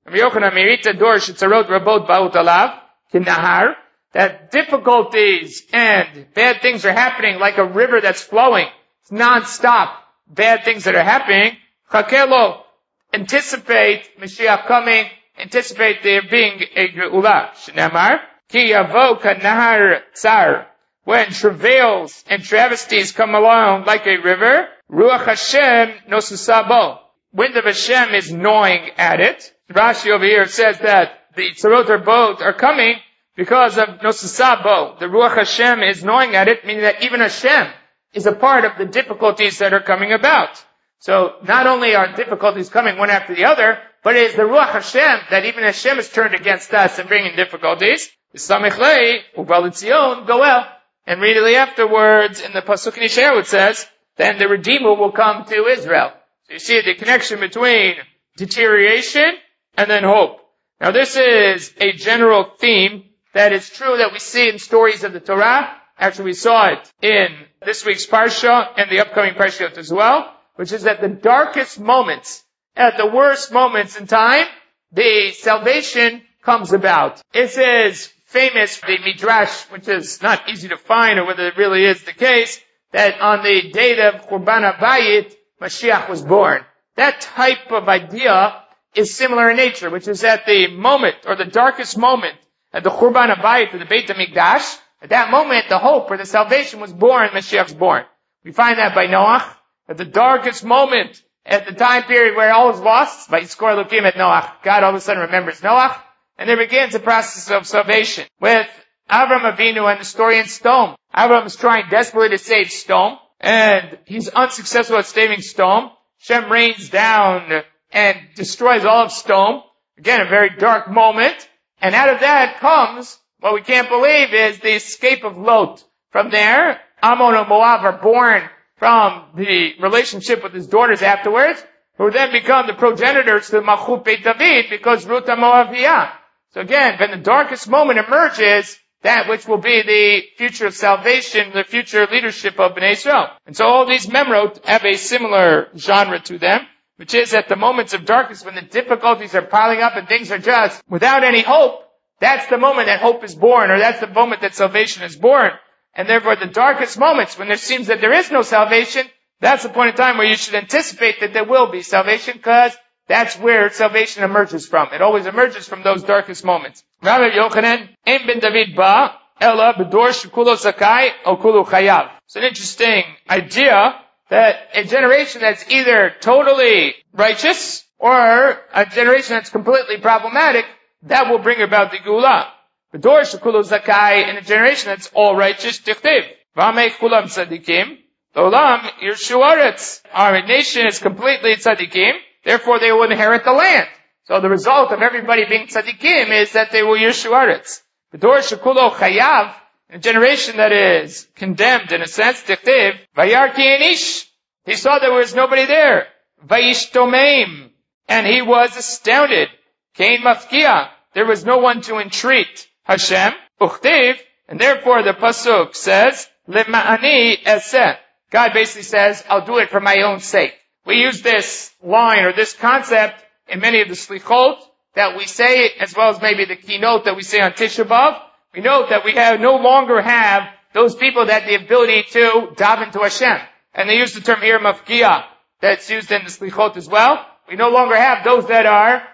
That difficulties and bad things are happening like a river that's flowing. It's non-stop. Bad things that are happening. Chakelo, anticipate Mashiach coming, anticipate there being a Geula. Shnemar. Ki yavo kanahar tsar. When travails and travesties come along like a river, Ruach Hashem nosusabo. Wind of Hashem is gnawing at it. Rashi over here says that the tzarot or both are coming because of nosusabo. The Ruach Hashem is gnawing at it, meaning that even Hashem is a part of the difficulties that are coming about. So not only are difficulties coming one after the other, but it is the Ruach Hashem that even Hashem is turned against us and bringing difficulties. Samichlei, Ubalitzion, Goel. And immediately afterwards, in the Pasuk in Yeshayahu, it says, then the Redeemer will come to Israel. So you see the connection between deterioration and then hope. Now this is a general theme that is true that we see in stories of the Torah. Actually, we saw it in this week's Parsha and the upcoming Parshiyot as well, which is that the darkest moments, at the worst moments in time, the salvation comes about. This is famous, the Midrash, which is not easy to find or whether it really is the case, that on the date of Churban HaBayit, Mashiach was born. That type of idea is similar in nature, which is at the moment, or the darkest moment, at the Churban HaBayit, or the Beit HaMikdash, at that moment, the hope or the salvation was born, Mashiach's born. We find that by Noach, at the darkest moment, at the time period where all is lost, by Yiskor Elokim at Noach, God all of a sudden remembers Noach, and there begins a process of salvation with Avram Avinu and the story in Sodom. Avram is trying desperately to save Sodom, and he's unsuccessful at saving Sodom. Shem rains down and destroys all of Sodom. Again, a very dark moment. And out of that comes, what we can't believe is the escape of Lot. From there, Ammon and Moab are born from the relationship with his daughters afterwards, who then become the progenitors to the Malchut Beit David because Ruth HaMoaviyah. So again, when the darkest moment emerges, that which will be the future of salvation, the future leadership of Bnei Yisrael. And so all these memrot have a similar genre to them, which is at the moments of darkness when the difficulties are piling up and things are just without any hope, that's the moment that hope is born, or that's the moment that salvation is born. And therefore the darkest moments when there seems that there is no salvation, that's the point in time where you should anticipate that there will be salvation, because that's where salvation emerges from. It always emerges from those darkest moments. Rabbi Yochanan, Ein ben David ba, ela b'dor shekulo zakai o kulu chayav. It's an interesting idea that a generation that's either totally righteous or a generation that's completely problematic, that will bring about the Geula. B'dor shekulo zakai, in a generation that's all righteous, tichtiv. V'amei kulam tzadikim, olam yirshu aretz. Our nation is completely tzadikim. Therefore, they will inherit the land. So the result of everybody being tzaddikim is that they will yirshu aretz. B'dor shekulo chayav, in a generation that is condemned in a sense, tichtiv, vayar ki enish. He saw there was nobody there. Vayishtomeim, and he was astounded. Kain mafkia, there was no one to entreat Hashem. Uchtiv, and therefore the pasuk says, lema'ani eseh. God basically says, I'll do it for my own sake. We use this line or this concept in many of the slichot that we say, as well as maybe the keynote that we say on Tisha B'Av. We note that we have no longer have those people that have the ability to daven to Hashem. And they use the term here, mafkia, that's used in the slichot as well. We no longer have those that are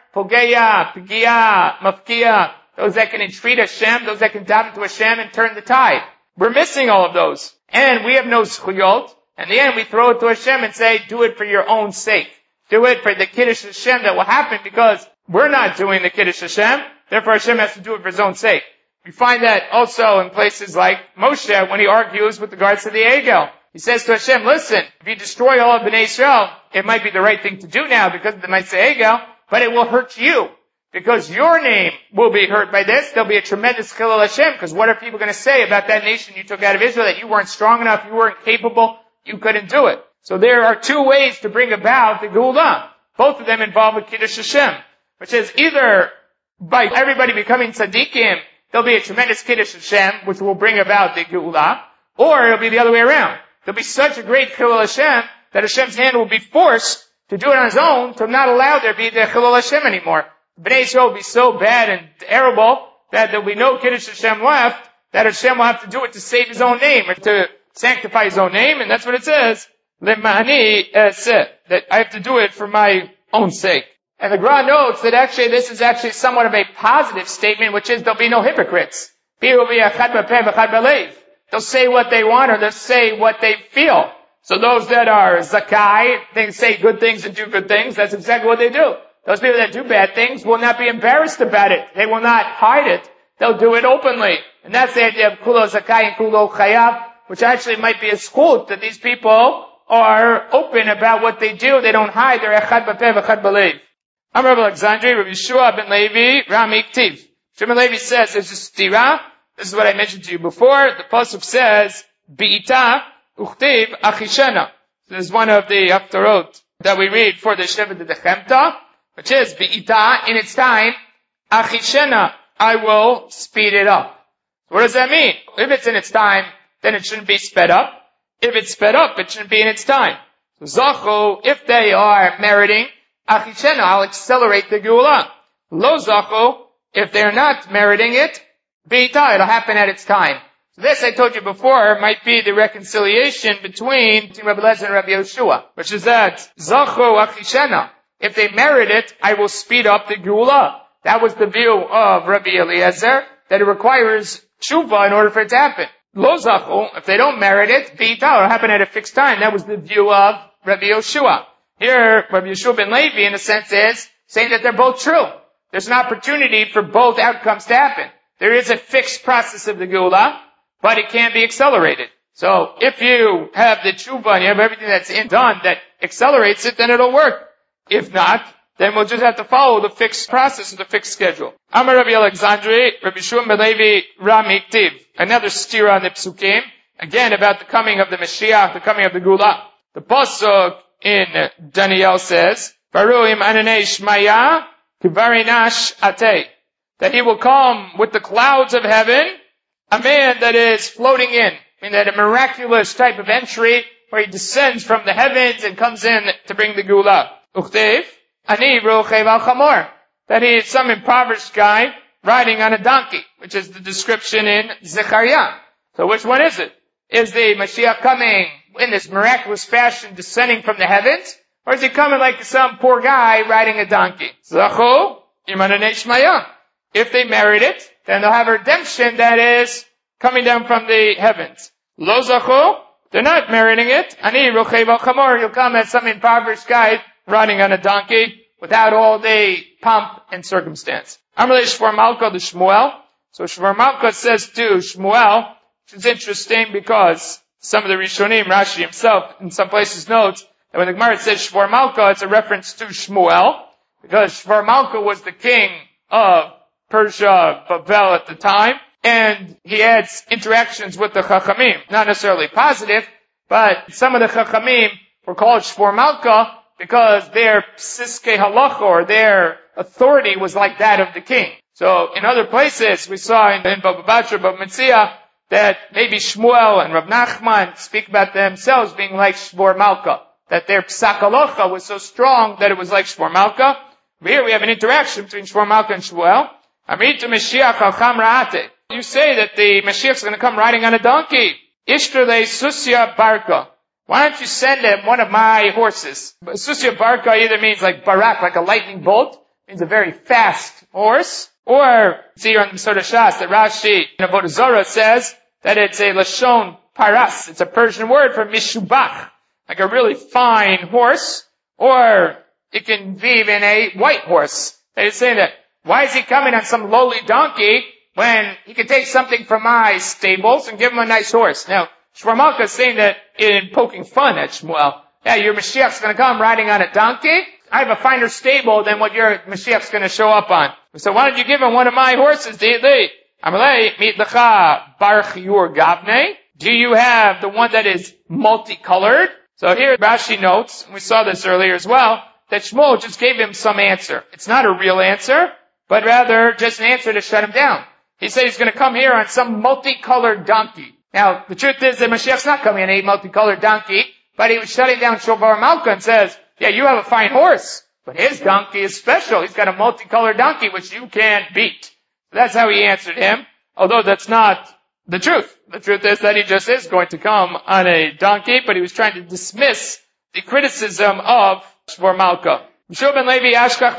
Pogeya, Pigia, Mafkia, those that can entreat Hashem, those that can dive into Hashem and turn the tide. We're missing all of those. And we have no zchuyot. In the end, we throw it to Hashem and say, do it for your own sake. Do it for the Kiddush Hashem that will happen because we're not doing the Kiddush Hashem. Therefore, Hashem has to do it for his own sake. We find that also in places like Moshe when he argues with regards to the Egel. He says to Hashem, listen, if you destroy all of Bnei Israel, it might be the right thing to do now because of the Maaseh Egel, but it will hurt you. Because your name will be hurt by this. There'll be a tremendous chilul Hashem. Because what are people going to say about that nation you took out of Israel? That you weren't strong enough, you weren't capable, you couldn't do it. So there are two ways to bring about the Geulah. Both of them involve with Kiddush Hashem. Which is either by everybody becoming tzaddikim, there'll be a tremendous Kiddush Hashem, which will bring about the Geulah. Or it'll be the other way around. There'll be such a great chilul Hashem that Hashem's hand will be forced to do it on his own to not allow there to be the chilul Hashem anymore. Bnei Israel will be so bad and terrible that there will be no Kiddush Hashem left, that Hashem will have to do it to save his own name, or to sanctify his own name, and that's what it says, Lema'ani eseh, that I have to do it for my own sake. And the Gra notes that actually this is actually somewhat of a positive statement, which is there'll be no hypocrites. They'll say what they want, or they'll say what they feel. So those that are zakai, they say good things and do good things, that's exactly what they do. Those people that do bad things will not be embarrassed about it. They will not hide it. They'll do it openly. And that's the idea of kulo zakai and kulo chayav, which actually might be a schut, that these people are open about what they do. They don't hide. They're echad b'peh v'echad b'leiv. I'm Rabbi Alexandri, Rabbi Yeshua ben Levi, Rami Ktiv. Rabbi Levi says there's a stira. This is what I mentioned to you before. The pasuk says, Bi'ita uchtiv achishena. This is one of the haftarot that we read for the Shevet of the Chemta, which is, Bi'ita, in its time, achishena, I will speed it up. What does that mean? If it's in its time, then it shouldn't be sped up. If it's sped up, it shouldn't be in its time. Zachu, if they are meriting, achishena, I'll accelerate the Geulah. Lo zachu, if they're not meriting it, Bi'ita, it'll happen at its time. So this, I told you before, might be the reconciliation between, between Rabbi Eliezer and Rabbi Yeshua, which is that, Zachu achishena, if they merit it, I will speed up the Geulah. That was the view of Rabbi Eliezer, that it requires tshuva in order for it to happen. Lo zachu, if they don't merit it, Bi'ita, it'll happen at a fixed time. That was the view of Rabbi Yeshua. Here, Rabbi Yeshua ben Levi, in a sense, is saying that they're both true. There's an opportunity for both outcomes to happen. There is a fixed process of the Geulah, but it can be accelerated. So, if you have the tshuva and you have everything that's in done that accelerates it, then it'll work. If not, then we'll just have to follow the fixed process of the fixed schedule. Amar Rabbi Alexandri, Rabbi Shimon ben Levi, Rami Ktiv. Another stira on the psukim, again about the coming of the Mashiach, the coming of the Geulah. The pasuk in Daniel says, Baruim ananei shmaya kivarinash ate. That he will come with the clouds of heaven, a man that is floating in, in that a miraculous type of entry where he descends from the heavens and comes in to bring the Geulah. Uchtev, ani rochev al chamor. That he is some impoverished guy riding on a donkey, which is the description in Zechariah. So which one is it? Is the Mashiach coming in this miraculous fashion descending from the heavens? Or is he coming like some poor guy riding a donkey? Zachu, imananei shmaya. If they merit it, then they'll have a redemption that is coming down from the heavens. Lo zachu, they're not meriting it. Ani rochev al chamor, he'll come as some impoverished guy riding on a donkey without all the pomp and circumstance. Amalei Shvar Malka the Shmuel. So Shvar Malka says to Shmuel, which is interesting because some of the Rishonim, Rashi himself, in some places notes that when the Gemara says Shvar Malka, it's a reference to Shmuel, because Shvar Malka was the king of Persia, Babel at the time, and he had interactions with the Chachamim. Not necessarily positive, but some of the Chachamim were called Shvar Malka because their psiske halacha, or their authority, was like that of the king. So in other places, we saw in, in Baba Batra, Baba Metzia, that maybe Shmuel and Rav Nachman speak about themselves being like Shvar Malka, that their psak halacha was so strong that it was like Shvar Malka. Here we have an interaction between Shvar Malka and Shmuel. Amitu Mashiach al Chamraate. You say that the Mashiach is going to come riding on a donkey. Ishtrele Susya Barka. Why don't you send him one of my horses? Susya Barka either means like barak, like a lightning bolt, means a very fast horse. Or, see here on the Sota Shas, that Rashi in Avodah Zarah says that it's a Lashon Paras. It's a Persian word for Mishubach, like a really fine horse. Or, it can be even a white horse. They're saying that, why is he coming on some lowly donkey when he could take something from my stables and give him a nice horse? Now, Shmuel Malka is saying that in poking fun at Shmuel. Yeah, your Mashiach's going to come riding on a donkey? I have a finer stable than what your Mashiach's going to show up on. So why don't you give him one of my horses, Deidli? Amalei, meet lecha barch yur gavne. Do you have the one that is multicolored? So here Rashi notes, and we saw this earlier as well, that Shmuel just gave him some answer. It's not a real answer, but rather just an answer to shut him down. He said he's going to come here on some multicolored donkey. Now, the truth is that Mashiach's not coming on a multicolored donkey, but he was shutting down Shobar Malka and says, yeah, you have a fine horse, but his donkey is special. He's got a multicolored donkey which you can't beat. So that's how he answered him, although that's not the truth. The truth is that he just is going to come on a donkey, but he was trying to dismiss the criticism of Shmuel Malka. So Rabbi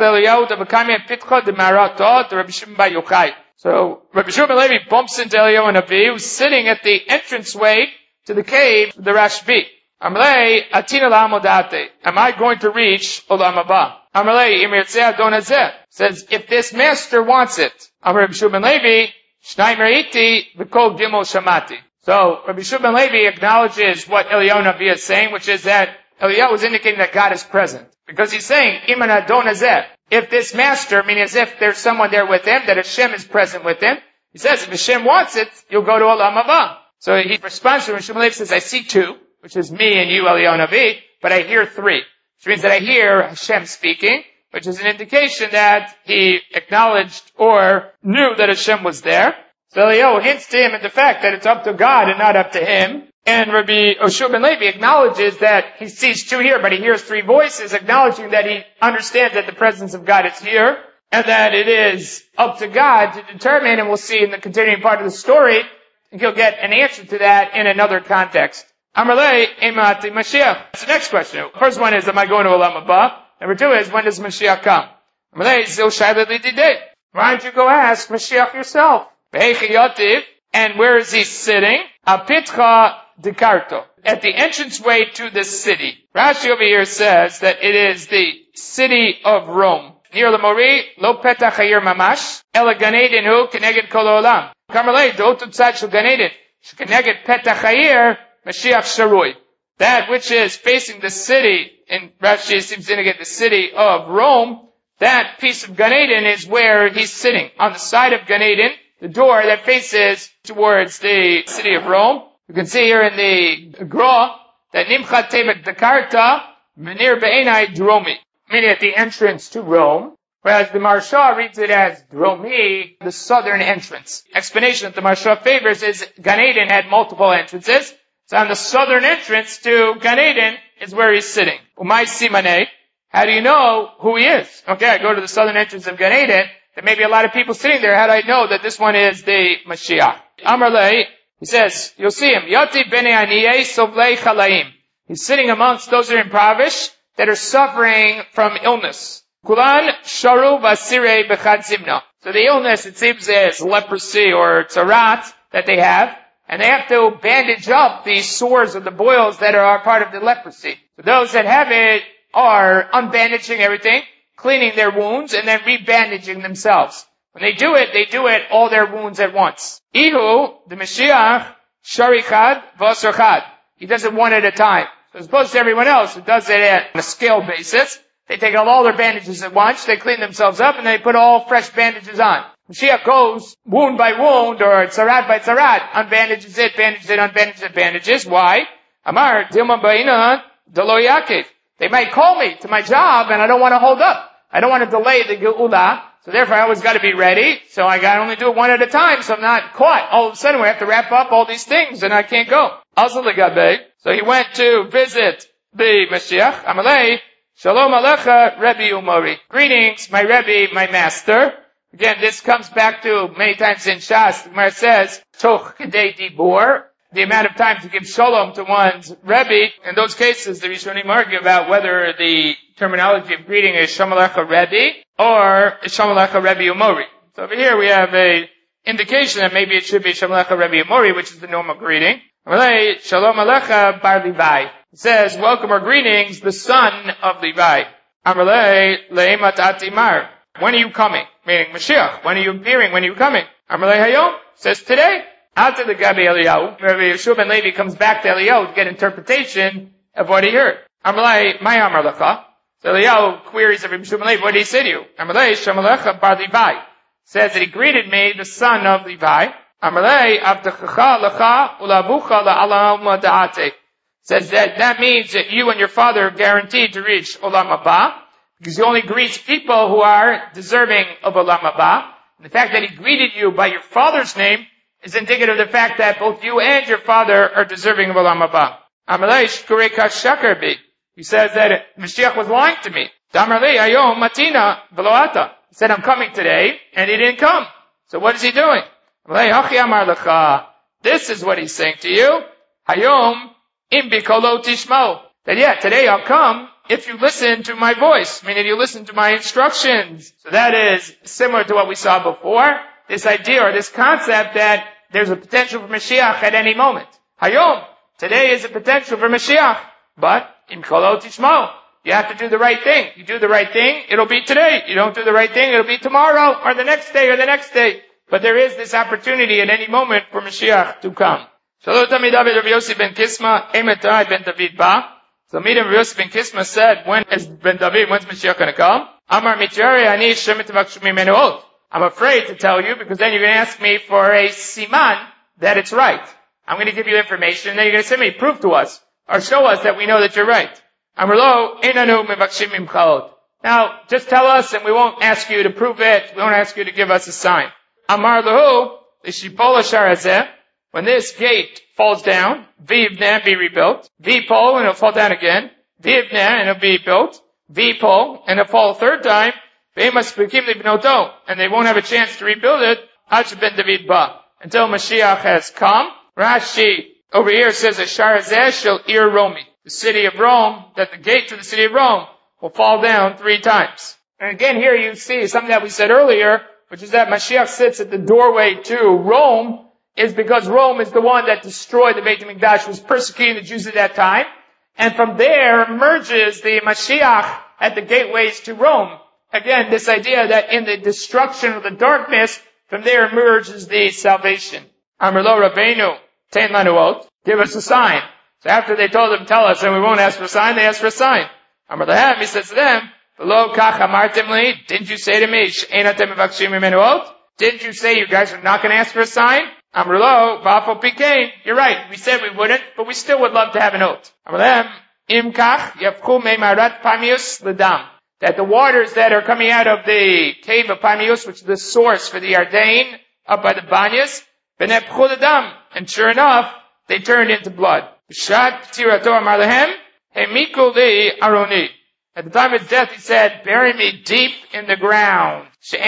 Shimon ben Levi bumps into Eliyahu Navi, who's sitting at the entranceway to the cave of the Rashbi. Amalei atina la'amodate. Am I going to reach Olam Haba? Amalei im yirzeh Adon hazeh. Says, if this master wants it. Amar Rabbi Shimon ben Levi, shnai meriti v'kol gimel shamati. So, Rabbi Shimon ben Levi acknowledges what Eliyahu Navi is saying, which is that Eliyahu is indicating that God is present. Because he's saying, im Adon hazeh. If this master, meaning as if there's someone there with him, that Hashem is present with him, he says, if Hashem wants it, you'll go to Olam Haba. So he responds to Rabbi Shimon ben Levi, says, I see two, which is me and you, Eliyahu Navi, but I hear three. Which means that I hear Hashem speaking, which is an indication that he acknowledged or knew that Hashem was there. So Eliyahu hints to him at the fact that it's up to God and not up to him. And Rabbi Oshua ben Levi acknowledges that he sees two here, but he hears three voices, acknowledging that he understands that the presence of God is here, and that it is up to God to determine, and we'll see in the continuing part of the story, he'll get an answer to that in another context. Amarlei emati Mashiach. That's the next question. First one is, am I going to Olam Haba? Number two is, when does Mashiach come? Amarlei zil shayla lididei. Why don't you go ask Mashiach yourself? Ve'echi yotiv. And where is he sitting? Apitcha dekarto. At the entranceway to the city. Rashi over here says that it is the city of Rome. Near the Mori, lo petach hayir mamash, ela ganedin hu keneged kol olam. Kamarlei do tutzad shel ganedin, shekeneged petach hayir, Mashiach Sharui. That which is facing the city, and Rashi seems to indicate the city of Rome, that piece of Gan Eden is where he's sitting. On the side of Gan Eden, the door that faces towards the city of Rome. You can see here in the Gra that Nimchat Tebek Dekarta, Menir Be'enai Dromi, meaning at the entrance to Rome. Whereas the Maharsha reads it as Dromi, the southern entrance. Explanation that the Maharsha favors is Gan Eden had multiple entrances. So on the southern entrance to Gan Eden is where he's sitting. Umay Simane. How do you know who he is? Okay, I go to the southern entrance of Gan Eden. There may be a lot of people sitting there. How do I know that this one is the Mashiach? Amarlei, he says, you'll see him. Yati b'nei aniyei sovlei chalaim. He's sitting amongst those that are impoverished, that are suffering from illness. Kulan sharu vasirei b'chad zimna. So the illness, it seems, is leprosy or tzarat that they have. And they have to bandage up the sores or the boils that are part of the leprosy. So those that have it are unbandaging everything, cleaning their wounds, and then rebandaging themselves. When they do it, they do it all their wounds at once. Ihu, the Mashiach, sharichad v'asarchad. He does it one at a time. So as opposed to everyone else who does it at a scale basis, they take out all their bandages at once, they clean themselves up, and they put all fresh bandages on. Mashiach goes wound by wound, or tzarat by tzarat, unbandages it, bandages it, unbandages it, bandages. Why? Amar, Dilma Ba'ina, Delo Yaakov. They might call me to my job, and I don't want to hold up. I don't want to delay the Geula, so therefore I always got to be ready, so I got to only do it one at a time, so I'm not caught. All of a sudden we have to wrap up all these things, and I can't go. Also the Gabe. So he went to visit the Mashiach. Amalei, Shalom Alecha, Rebbe Umori. Greetings, my Rebbe, my master. Again, this comes back to many times in Shas, where it says, Toch Kedei Dibur, the amount of time to give shalom to one's Rebbe. In those cases, the Rishonim argue about whether the terminology of greeting is Shalom Alecha Rebbe, or Shamalecha Rebbe Umori. So over here we have a indication that maybe it should be Shamalecha Rebbe Umori, which is the normal greeting. Amalei, Shalom Alecha Bar Levi. It says, welcome or greetings, the son of Levi. Amalei, Leimat Atimar. When are you coming? Meaning Mashiach. When are you appearing? When are you coming? Amalei Hayom. Says today. After the Gabi Eliyahu, Rabbi Yeshua ben Levi comes back to Eliyahu to get interpretation of what he heard. Amalei, my Amar Lecha. So Eliyahu queries of Rabbi Yeshua ben Levi, what did he say to you? Amalei, Shamalecha Bar Levi. Says that he greeted me, the son of Levi. Amalei, Avtechacha Lecha Ulavucha La'alam Da'ate. Says that that means that you and your father are guaranteed to reach Olam Haba, because he only greets people who are deserving of Olam Haba. And the fact that he greeted you by your father's name is indicative of the fact that both you and your father are deserving of Olam Haba. Amalei Shkureka Shakarbi. He says that Mashiach was lying to me. Damarli Ayom Matina Veloata. He said, I'm coming today, and he didn't come. So what is he doing? Amalei Hachi Amar Lecha. This is what he's saying to you. Hayom Im Bikolo Tishmo. That yeah, today I'll come if you listen to my voice, meaning you listen to my instructions. So that is similar to what we saw before. This idea or this concept that there's a potential for Mashiach at any moment. Hayom, today is a potential for Mashiach, but im kolo tishmo, you have to do the right thing. You do the right thing, it'll be today. You don't do the right thing, it'll be tomorrow, or the next day, or the next day. But there is this opportunity at any moment for Mashiach to come. Shalom Tamid David Rabbi Yossi ben Kisma, Emetai ben David Ba. So Midam Rabbi Yossi ben Kisma said, when is ben David, when's Mashiach gonna come? Amar mityari ani shemet vakshu mimenu ot. I'm afraid to tell you because then you're going to ask me for a siman that it's right. I'm going to give you information and then you're going to say me, prove to us or show us that we know that you're right. Amrlo, einanu mevakshim mimcha. Now, just tell us and we won't ask you to prove it. We won't ask you to give us a sign. Amar lahu, l'shipola sharazeh, when this gate falls down, v'ivneh, be rebuilt. V'pol, and it'll fall down again. V'ivneh, and it'll be built. V'pol, and it'll fall a third time. And they won't have a chance to rebuild it until Mashiach has come. Rashi over here says that Sharazeh shel Ir Romi, the city of Rome, that the gate to the city of Rome will fall down three times. And again here you see something that we said earlier, which is that Mashiach sits at the doorway to Rome, is because Rome is the one that destroyed the Beit HaMikdash, was persecuting the Jews at that time. And from there emerges the Mashiach at the gateways to Rome. Again, this idea that in the destruction of the darkness, from there emerges the salvation. Amrlo Rabbeinu, Tein Lanu Ot, give us a sign. So after they told him, tell us, and we won't ask for a sign, they asked for a sign. Amr Lahem, he says to them, V'lo kach amartem li, didn't you say to me, She'enatem mevakshim mimenu ot? Didn't you say you guys are not going to ask for a sign? Amrlo, V'afo pikein, you're right, we said we wouldn't, but we still would love to have an oath. Amr Lahem, Im kach, yavchu meimarat pamius l'dam. That the waters that are coming out of the cave of Pamius, which is the source for the Ardain, up by the Banyas, and sure enough, they turned into blood. At the time of his death, he said, bury me deep in the ground.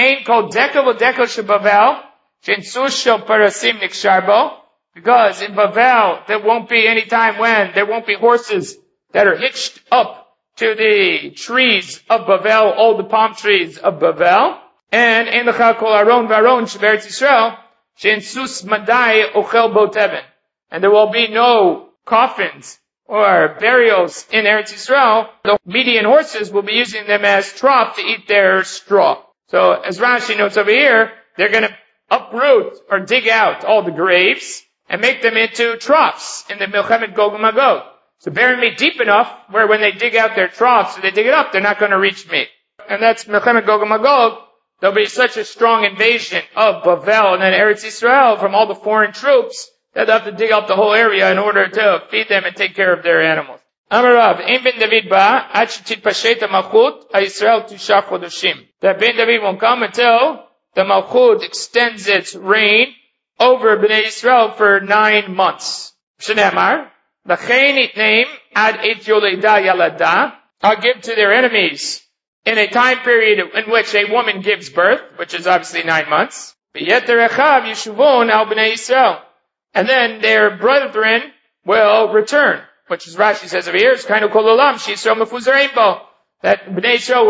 Because in Bavel, there won't be any time when there won't be horses that are hitched up to the trees of Bavel, all the palm trees of Bavel, and in the Chakol Aron Varon Sheberetz Yisrael, Shein Sus Madai Ochel Boteven, and there will be no coffins or burials in Eretz Yisrael. The Median horses will be using them as trough to eat their straw. So, as Rashi notes over here, they're going to uproot or dig out all the graves and make them into troughs in the Milchemet Gog and Magog. So bury me deep enough where when they dig out their troughs, so they dig it up, they're not going to reach me. And that's Milchemet Gog and Magog. There'll be such a strong invasion of Bavel and then Eretz Yisrael from all the foreign troops that they'll have to dig up the whole area in order to feed them and take care of their animals. Amarav, Ein Ben David ba, ad shetitpashet ha-malchut, ha-Yisrael tushach chodoshim. That Ben David won't come until the Malchut extends its reign over Bnei Yisrael for nine months. Shneimar, L'chein itneim ad et yoleda yalada. I'll give to their enemies in a time period in which a woman gives birth, which is obviously nine months. V'yeter echav yishuvon al Bnei Yisrael. And then their brethren will return, which is Rashi says over here, it's kind of kol olam, she'Yisrael mefuzarein bo. That Bnei Yisrael were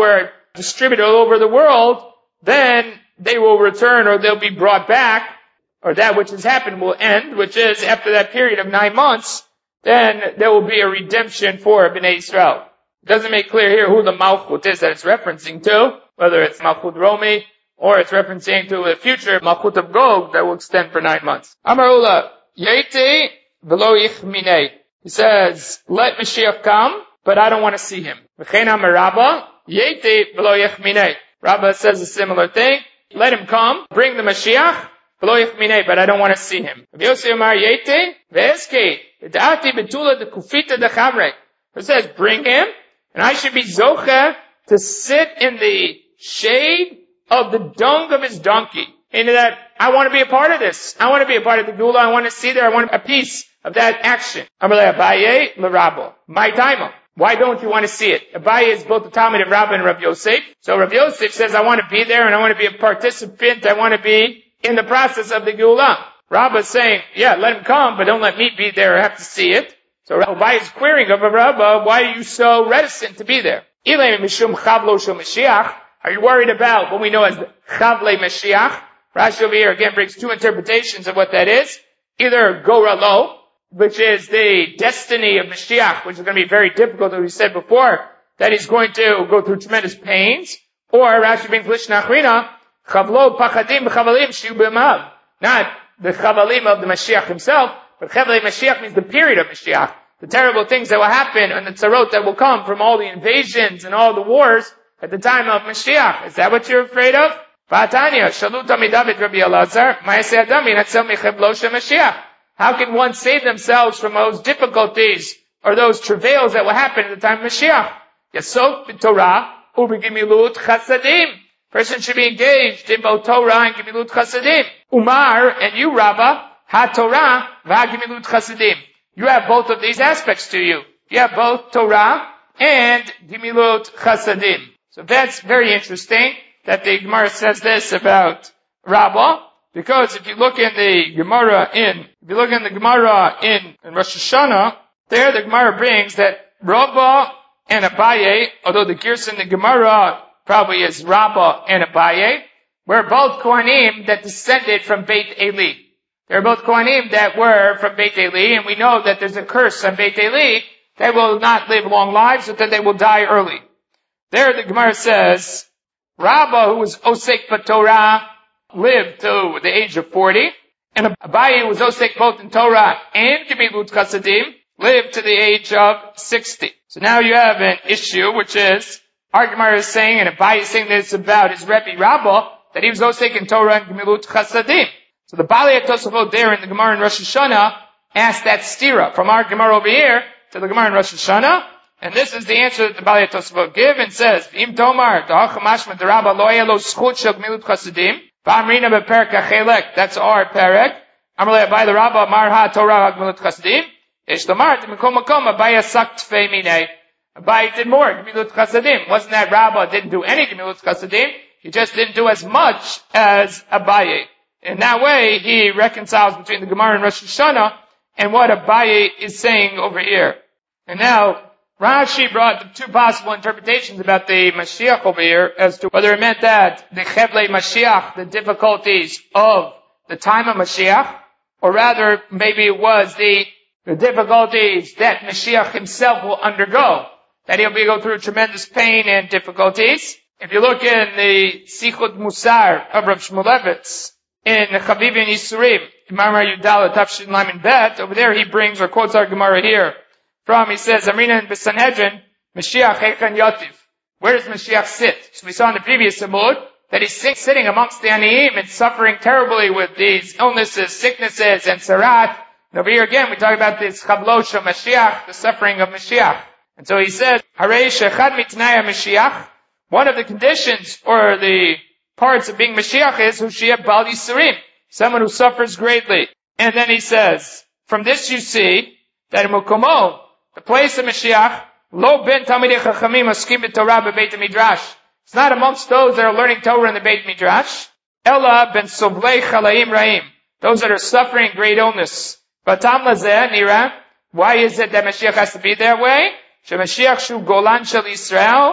distributed all over the world, then they will return or they'll be brought back, or that which has happened will end, which is after that period of nine months, then there will be a redemption for Bnei Israel. It doesn't make clear here who the Malchut is that it's referencing to, whether it's Malchut Romi, or it's referencing to the future Malchut of Gog that will extend for nine months. Amar Ula, Yeti v'lo yichminei. He says, let Mashiach come, but I don't want to see him. V'chein Amar Rabba, Yeti v'lo yichminei. Rabba says a similar thing. Let him come, bring the Mashiach, v'lo yichminei, but I don't want to see him. V'yosei Amar Yeti v'eski. V'da'ati betula de kufita de chamrei. It says, bring him, and I should be zocha to sit in the shade of the dung of his donkey. Into that, I want to be a part of this. I want to be a part of the Gula. I want to see there. I want a piece of that action. Amalei Abaye l'Rabbo. My time. Why don't you want to see it? Abaye is both the Talmud of Rabba and Rav Yosef. So Rav Yosef says, I want to be there and I want to be a participant. I want to be in the process of the Gula. Rabba is saying, yeah, let him come, but don't let me be there. I have to see it. So Abaye is querying of Rabba, why are you so reticent to be there? Ilay mishum chavlo shel Mashiach. Are you worried about what we know as the Chavle Mashiach? Rashi over here again brings two interpretations of what that is. Either Goralo, which is the destiny of Mashiach, which is going to be very difficult, as we said before, that he's going to go through tremendous pains. Or Rashi brings Lishna Achrina, Chavlo Pachadim Chavalim Shiu B'Mav. Not the Chavalim of the Mashiach himself, but Chavle Mashiach means the period of Mashiach. The terrible things that will happen and the tzarot that will come from all the invasions and all the wars at the time of Mashiach. Is that what you're afraid of? V'atanya, shalut amidavid Rabbi Elazar, ma'aseh adami natzel mechevlo Mashiach. How can one save themselves from those difficulties or those travails that will happen at the time of Mashiach? Yasok b'Torah u'b'gimilut chasadim. Person should be engaged in both Torah and gimilut chasadim. Umar, and you, Rabba, ha-Torah v'ha-gimilut chasadim. You have both of these aspects to you. You have both Torah and gimilut chasadim. So that's very interesting that the Gemara says this about Rabbah, because if you look in the Gemara in, if you look in the Gemara in, in Rosh Hashanah, there the Gemara brings that Rabbah and Abaye, although the Gerson in the Gemara probably is Rabbah and Abaye, were both Kohanim that descended from Beit Eli. They're both Kohanim that were from Beit Eli, and we know that there's a curse on Beit Eli. They will not live long lives, but that they will die early. There the Gemara says, Rabbah, who was Osek B'Torah, lived to the age of forty, and Abaye, who was Osek both in Torah and Gemilut Chasadim, lived to the age of sixty. So now you have an issue, which is, our Gemara is saying, and Abaye is saying this about his Rebbe Rabbah, that he was Osek in Torah and Gemilut Chasadim. So the Balei Tosafot there in the Gemara in Rosh Hashanah asked that stira from our Gemara over here to the Gemara in Rosh Hashanah, and this is the answer that the Balei Tosafot give, and says, Im Tomar, Ta'achamash Medarabah Lo Yelo Schut Shel Gemilut Chasadim, V'amrina Beperek HaChelek, that's our Perek, Amalei Abaye the Rabbah, Marha Torah Gemilut Chasadim, Yesh Tomar, T'mikom Makom, Abaye Sak Tfei Minei. Abaye did more, Gemilut Chasadim. Wasn't that Rabbah didn't do any Gemilut Chasadim? He just didn't do as much as Abaye. In that way, he reconciles between the Gemara and Rosh Hashanah and what Abaye is saying over here. And now, Rashi brought the two possible interpretations about the Mashiach over here as to whether it meant that the Chevlei Mashiach, the difficulties of the time of Mashiach, or rather, maybe it was the, the difficulties that Mashiach himself will undergo, that he'll be go through tremendous pain and difficulties. If you look in the Sichot Musar of Rav Shmulevitz, in Chavivin Yisurim, Mamar Yudala Tafshin Lamin Bet, over there he brings or quotes our Gemara here from, he says, Amrina and B'Sanhedrin, Mashiach Hechan Yotiv. Where does Mashiach sit? So we saw in the previous Amud that he's sitting amongst the Aniyim and suffering terribly with these illnesses, sicknesses, and Sarat. And over here again we talk about this Chavlosh of Mashiach, the suffering of Mashiach. And so he says, Harei Shechad Mitnaya Mashiach, one of the conditions or the parts of being Mashiach is Hushiyah Bal Yisurim, someone who suffers greatly. And then he says, from this you see that in Mukomo, the place of Mashiach, Lo ben Talmidei Chachamim Askim b'Torah b'Beit Midrash. It's not amongst those that are learning Torah in the Beit Midrash. Ella ben Soblei Chalaim Raim, those that are suffering great illness. Batam Lazeh Nira, why is it that Mashiach has to be that way? Shemashiach Shu Golan Shel Yisrael,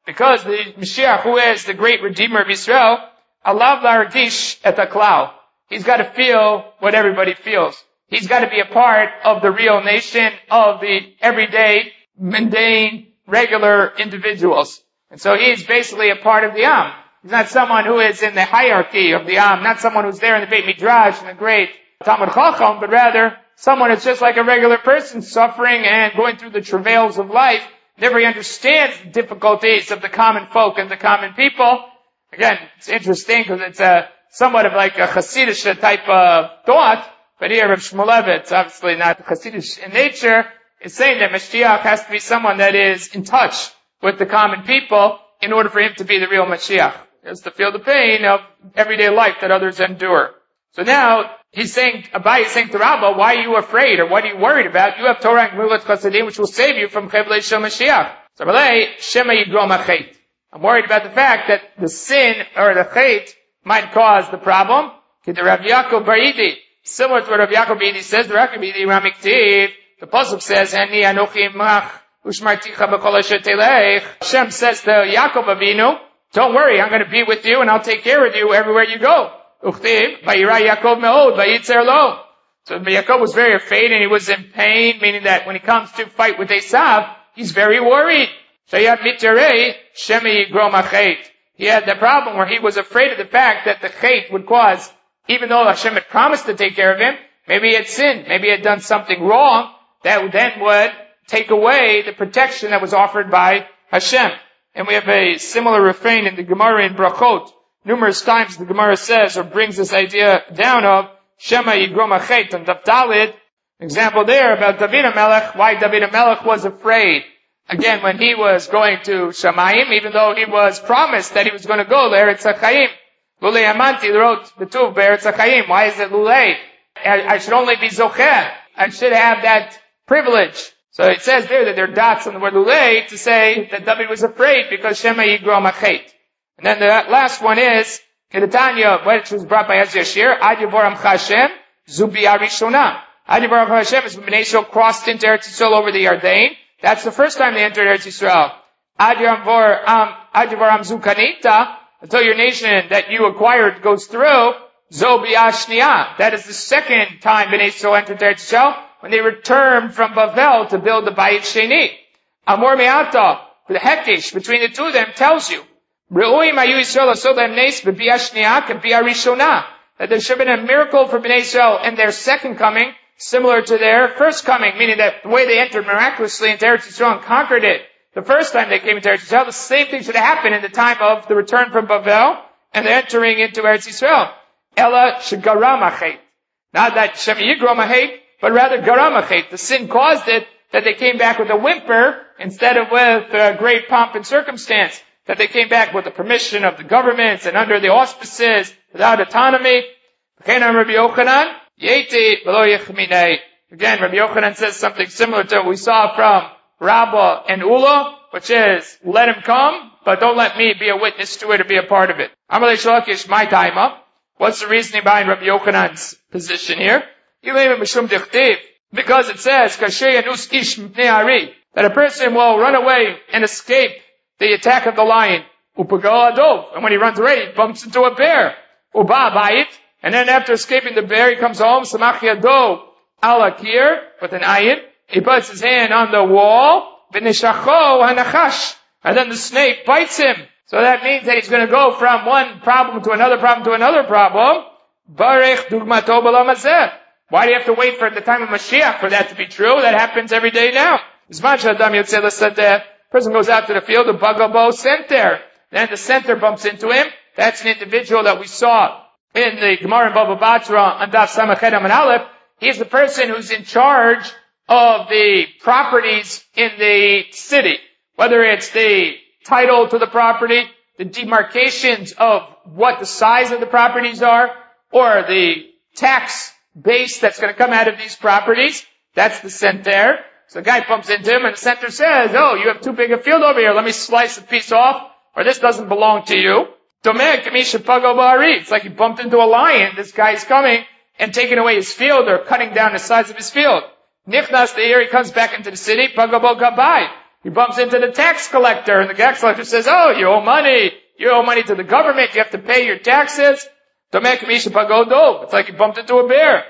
because the Mashiach, who is the great Redeemer of Israel, alav largish et haklal. He's got to feel what everybody feels. He's got to be a part of the real nation, of the everyday, mundane, regular individuals. And so he's basically a part of the Am. He's not someone who is in the hierarchy of the Am, not someone who's there in the Beit Midrash and the great Talmud Chacham, but rather someone that's just like a regular person suffering and going through the travails of life, never understands the difficulties of the common folk and the common people. Again, it's interesting because it's a somewhat of like a Hasidic type of thought, but here Rav Shmulevitz, obviously not Hasidic in nature, is saying that Mashiach has to be someone that is in touch with the common people in order for him to be the real Mashiach. He has to feel the pain of everyday life that others endure. So now, he's saying, Abai is saying to Rabbah, why are you afraid or what are you worried about? You have Torah and Gemilut Chasadim which will save you from Chevlei Shel Mashiach. So Malay, Shema Yigrom HaChet. I'm worried about the fact that the sin or the Chet might cause the problem. The Rav Yaakov Baridi, similar to what Rav Yaakov Baridi says, the Rav Yaakov Baridi Ramiktiv, the Pasuk says, Ani Anochi Mach Ushmarticha B'Kol Asher Telech. Hashem says to Yaakov Avinu, don't worry, I'm going to be with you and I'll take care of you everywhere you go. Uchtiv, Vayira Yaakov Me'od, Vayitzer Lo. So Yaakov was very afraid and he was in pain, meaning that when he comes to fight with Esav, he's very worried. Shayat Mitzarei, Shemi Yigrom HaChet. He had the problem where he was afraid of the fact that the Chet would cause, even though Hashem had promised to take care of him, maybe he had sinned, maybe he had done something wrong, that then would take away the protection that was offered by Hashem. And we have a similar refrain in the Gemara in Brachot. Numerous times the Gemara says, or brings this idea down of, Shema Yigrom HaChet, and Daf Daled, example there about David HaMelech, why David HaMelech was afraid. Again, when he was going to Shamayim, even though he was promised that he was going to go there, Eretz HaChaim. Lulei Amanti wrote the Tuv Be'eretz HaChaim. Why is it Lulei? I should only be Zocher. I should have that privilege. So it says there that there are dots on the word Lulei to say that David was afraid because Shema Yigrom HaChet. And then the last one is, Kedetanya, which was brought by Ezra Shir, Ad Yevoram Hashem, Zubi Arishona. Ad Yevoram Hashem is when Bnei Yisrael crossed into Eretz Yisrael over the Yarden. That's the first time they entered Eretz Yisrael. Ad Yevoram Zukanita, until your nation that you acquired goes through, Zobi Ashniya. That is the second time Bnei Yisrael entered Eretz Yisrael, when they returned from Bavel to build the Bayit Sheni. Amor Me'ata, the Hekesh between the two of them tells you, that there should have been a miracle for Bnei Yisrael in their second coming, similar to their first coming, meaning that the way they entered miraculously into Eretz Yisrael and conquered it the first time they came into Eretz Yisrael, the same thing should have happened in the time of the return from Bavel and the entering into Eretz Yisrael. Ella shegaram achet. Not that Shem Yigrom achet, but rather garam achet. The sin caused it that they came back with a whimper instead of with uh, great pomp and circumstance. That they came back with the permission of the governments and under the auspices, without autonomy. Again, Rabbi Yochanan says something similar to what we saw from Rabbah and Ula, which is, let him come, but don't let me be a witness to it or be a part of it. Amalei Shalakish, my time up. What's the reasoning behind Rabbi Yochanan's position here? Because it says, that a person will run away and escape the attack of the lion. And when he runs away, he bumps into a bear. And then after escaping the bear, he comes home, Samach Yado Alakir, with an ayin. He puts his hand on the wall, and then the snake bites him. So that means that he's going to go from one problem to another problem to another problem. Why do you have to wait for the time of Mashiach for that to be true? That happens every day now. Person goes out to the field, the bugabo center. Then the center bumps into him. That's an individual that we saw in the Gemara and Baba Batra on Daf Samachet and Aleph. He's the person who's in charge of the properties in the city. Whether it's the title to the property, the demarcations of what the size of the properties are, or the tax base that's going to come out of these properties. That's the center. So the guy bumps into him and the center says, oh, you have too big a field over here. Let me slice a piece off, or this doesn't belong to you. It's like he bumped into a lion. This guy's coming and taking away his field or cutting down the size of his field. Nichnas, the year he comes back into the city, pagabo gabai. He bumps into the tax collector, and the tax collector says, oh, you owe money. You owe money to the government. You have to pay your taxes. It's like he bumped into a bear.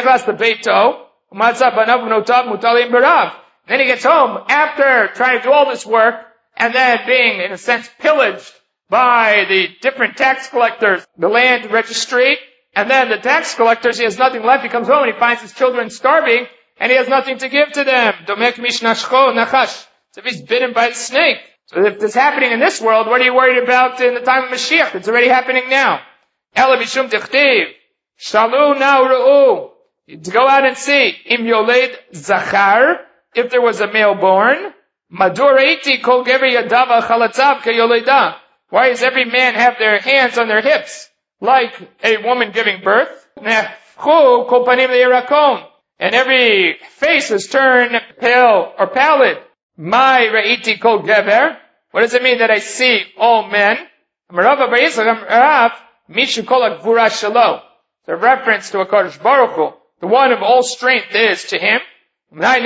Then he gets home after trying to do all this work and then being, in a sense, pillaged by the different tax collectors, the land registry, and then the tax collectors, he has nothing left. He comes home and he finds his children starving and he has nothing to give to them. So if he's bitten by the snake. So if this is happening in this world, what are you worried about in the time of Mashiach? It's already happening now. Shalu now ru'u. To go out and see. Im yoled zachar. If there was a male born. Madur eiti kol gever yadav chalatzav ke yoleda. Why does every man have their hands on their hips? Like a woman giving birth. Nefchu kol panim le'irakom. And every face is turned pale or pallid. My re'iti kol gever. What does it mean that I see all men? Amarav Rav mishu kol gvura shelo. It's a reference to a Kodesh Baruch Hu. The one of all strength is to him. That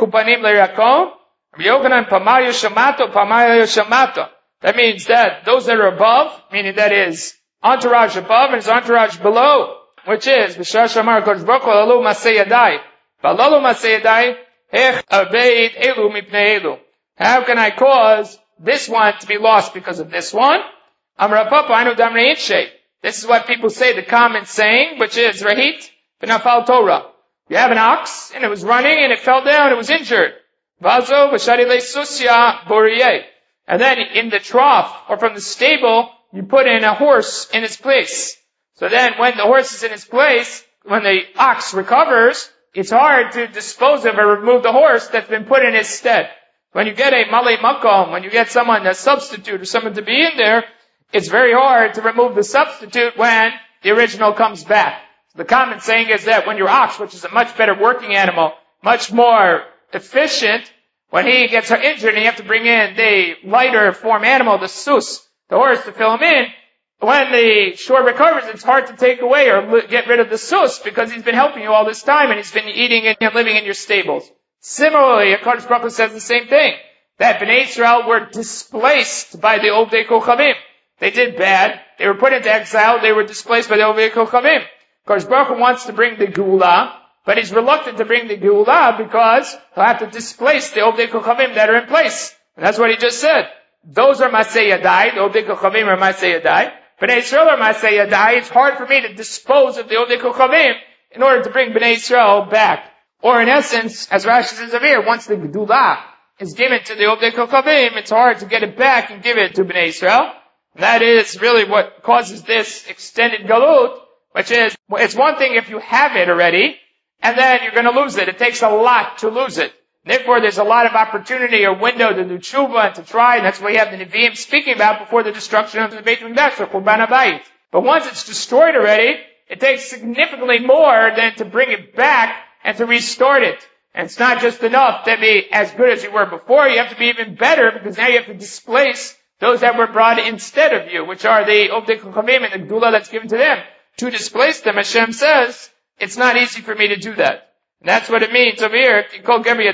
means that those that are above, meaning that is entourage above and his entourage below, which is B'shar Shamar Kodesh Baruch Hu Lalu Masei Yadai. V'Lalu Masei Yadai Hech Aveid Elu Mipnei Elu. How can I cause this one to be lost because of this one? Amar Papa Anu Dam Reitche. This is what people say, the common saying, which is Rahit V'Nafal Torah. You have an ox, and it was running, and it fell down, it was injured. Vazo V'Shari Le'Susya Boriyeh. And then in the trough, or from the stable, you put in a horse in its place. So then when the horse is in its place, when the ox recovers, it's hard to dispose of or remove the horse that's been put in his stead. When you get a malei makom, when you get someone, a substitute, or someone to be in there, it's very hard to remove the substitute when the original comes back. So the common saying is that when your ox, which is a much better working animal, much more efficient, when he gets injured and you have to bring in the lighter form animal, the sus, the horse to fill him in, when the shore recovers, it's hard to take away or get rid of the sus because he's been helping you all this time and he's been eating and living in your stables. Similarly, HaKadosh Baruch Hu says the same thing, that Bnei Israel were displaced by the Ovdei Kochavim. They did bad. They were put into exile. They were displaced by the Ovdei Kochavim. HaKadosh Baruch Hu wants to bring the Geula, but he's reluctant to bring the Geula because he'll have to displace the Ovdei Kochavim that are in place. And that's what he just said. Those are Masei Yadai. The Ovdei Kochavim are Masei Yadai. Bnei Israel are Masei Yadai. It's hard for me to dispose of the Ovdei Kochavim in order to bring Bnei Israel back. Or in essence, as Rashi says over here, once the Geula is given to the Ovdei Kochavim, it's hard to get it back and give it to Bnei Israel. That is really what causes this extended galut, which is, it's one thing if you have it already, and then you're going to lose it. It takes a lot to lose it. Therefore, there's a lot of opportunity or window to do tshuva and to try, and that's what we have the Nevi'im speaking about before the destruction of the Beit HaMikdash, or Churban HaBayit. But once it's destroyed already, it takes significantly more than to bring it back and to restart it. And it's not just enough to be as good as you were before, you have to be even better, because now you have to displace those that were brought instead of you, which are the Ovdei Kochavim and the Geula that's given to them. To displace them, Hashem says, it's not easy for me to do that. And that's what it means over here. Means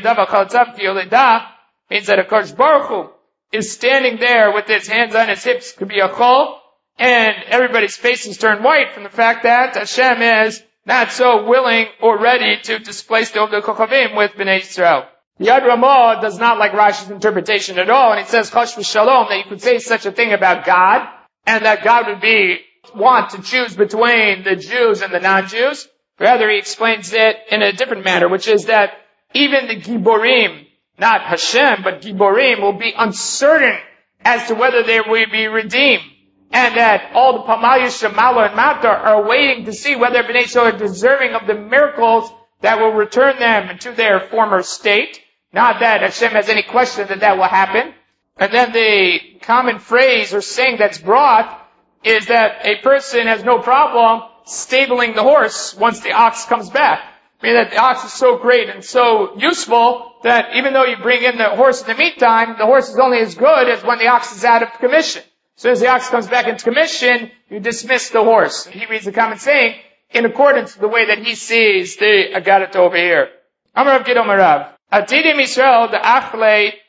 that a Kodesh Baruch Hu is standing there with his hands on his hips, could be a chol, and everybody's faces turn white from the fact that Hashem is not so willing or ready to displace the Ovdei Kochavim with Bnei Yisrael. The Yad Ramah does not like Rashi's interpretation at all, and it says Chosh v'Shalom, that you could say such a thing about God, and that God would be want to choose between the Jews and the non-Jews. Rather, he explains it in a different manner, which is that even the Giborim, not Hashem, but Giborim, will be uncertain as to whether they will be redeemed. And that all the Pamayus, Shemala, and Matar are waiting to see whether Bnei Yisrael are deserving of the miracles that will return them to their former state. Not that Hashem has any question that that will happen. And then the common phrase or saying that's brought is that a person has no problem stabling the horse once the ox comes back. I mean that the ox is so great and so useful that even though you bring in the horse in the meantime, the horse is only as good as when the ox is out of commission. As soon as the ox comes back into commission, you dismiss the horse. And he reads the common saying in accordance with the way that he sees the Agadat over here. Amar Rav Gidon Marav. Atidim Yisrael the Achle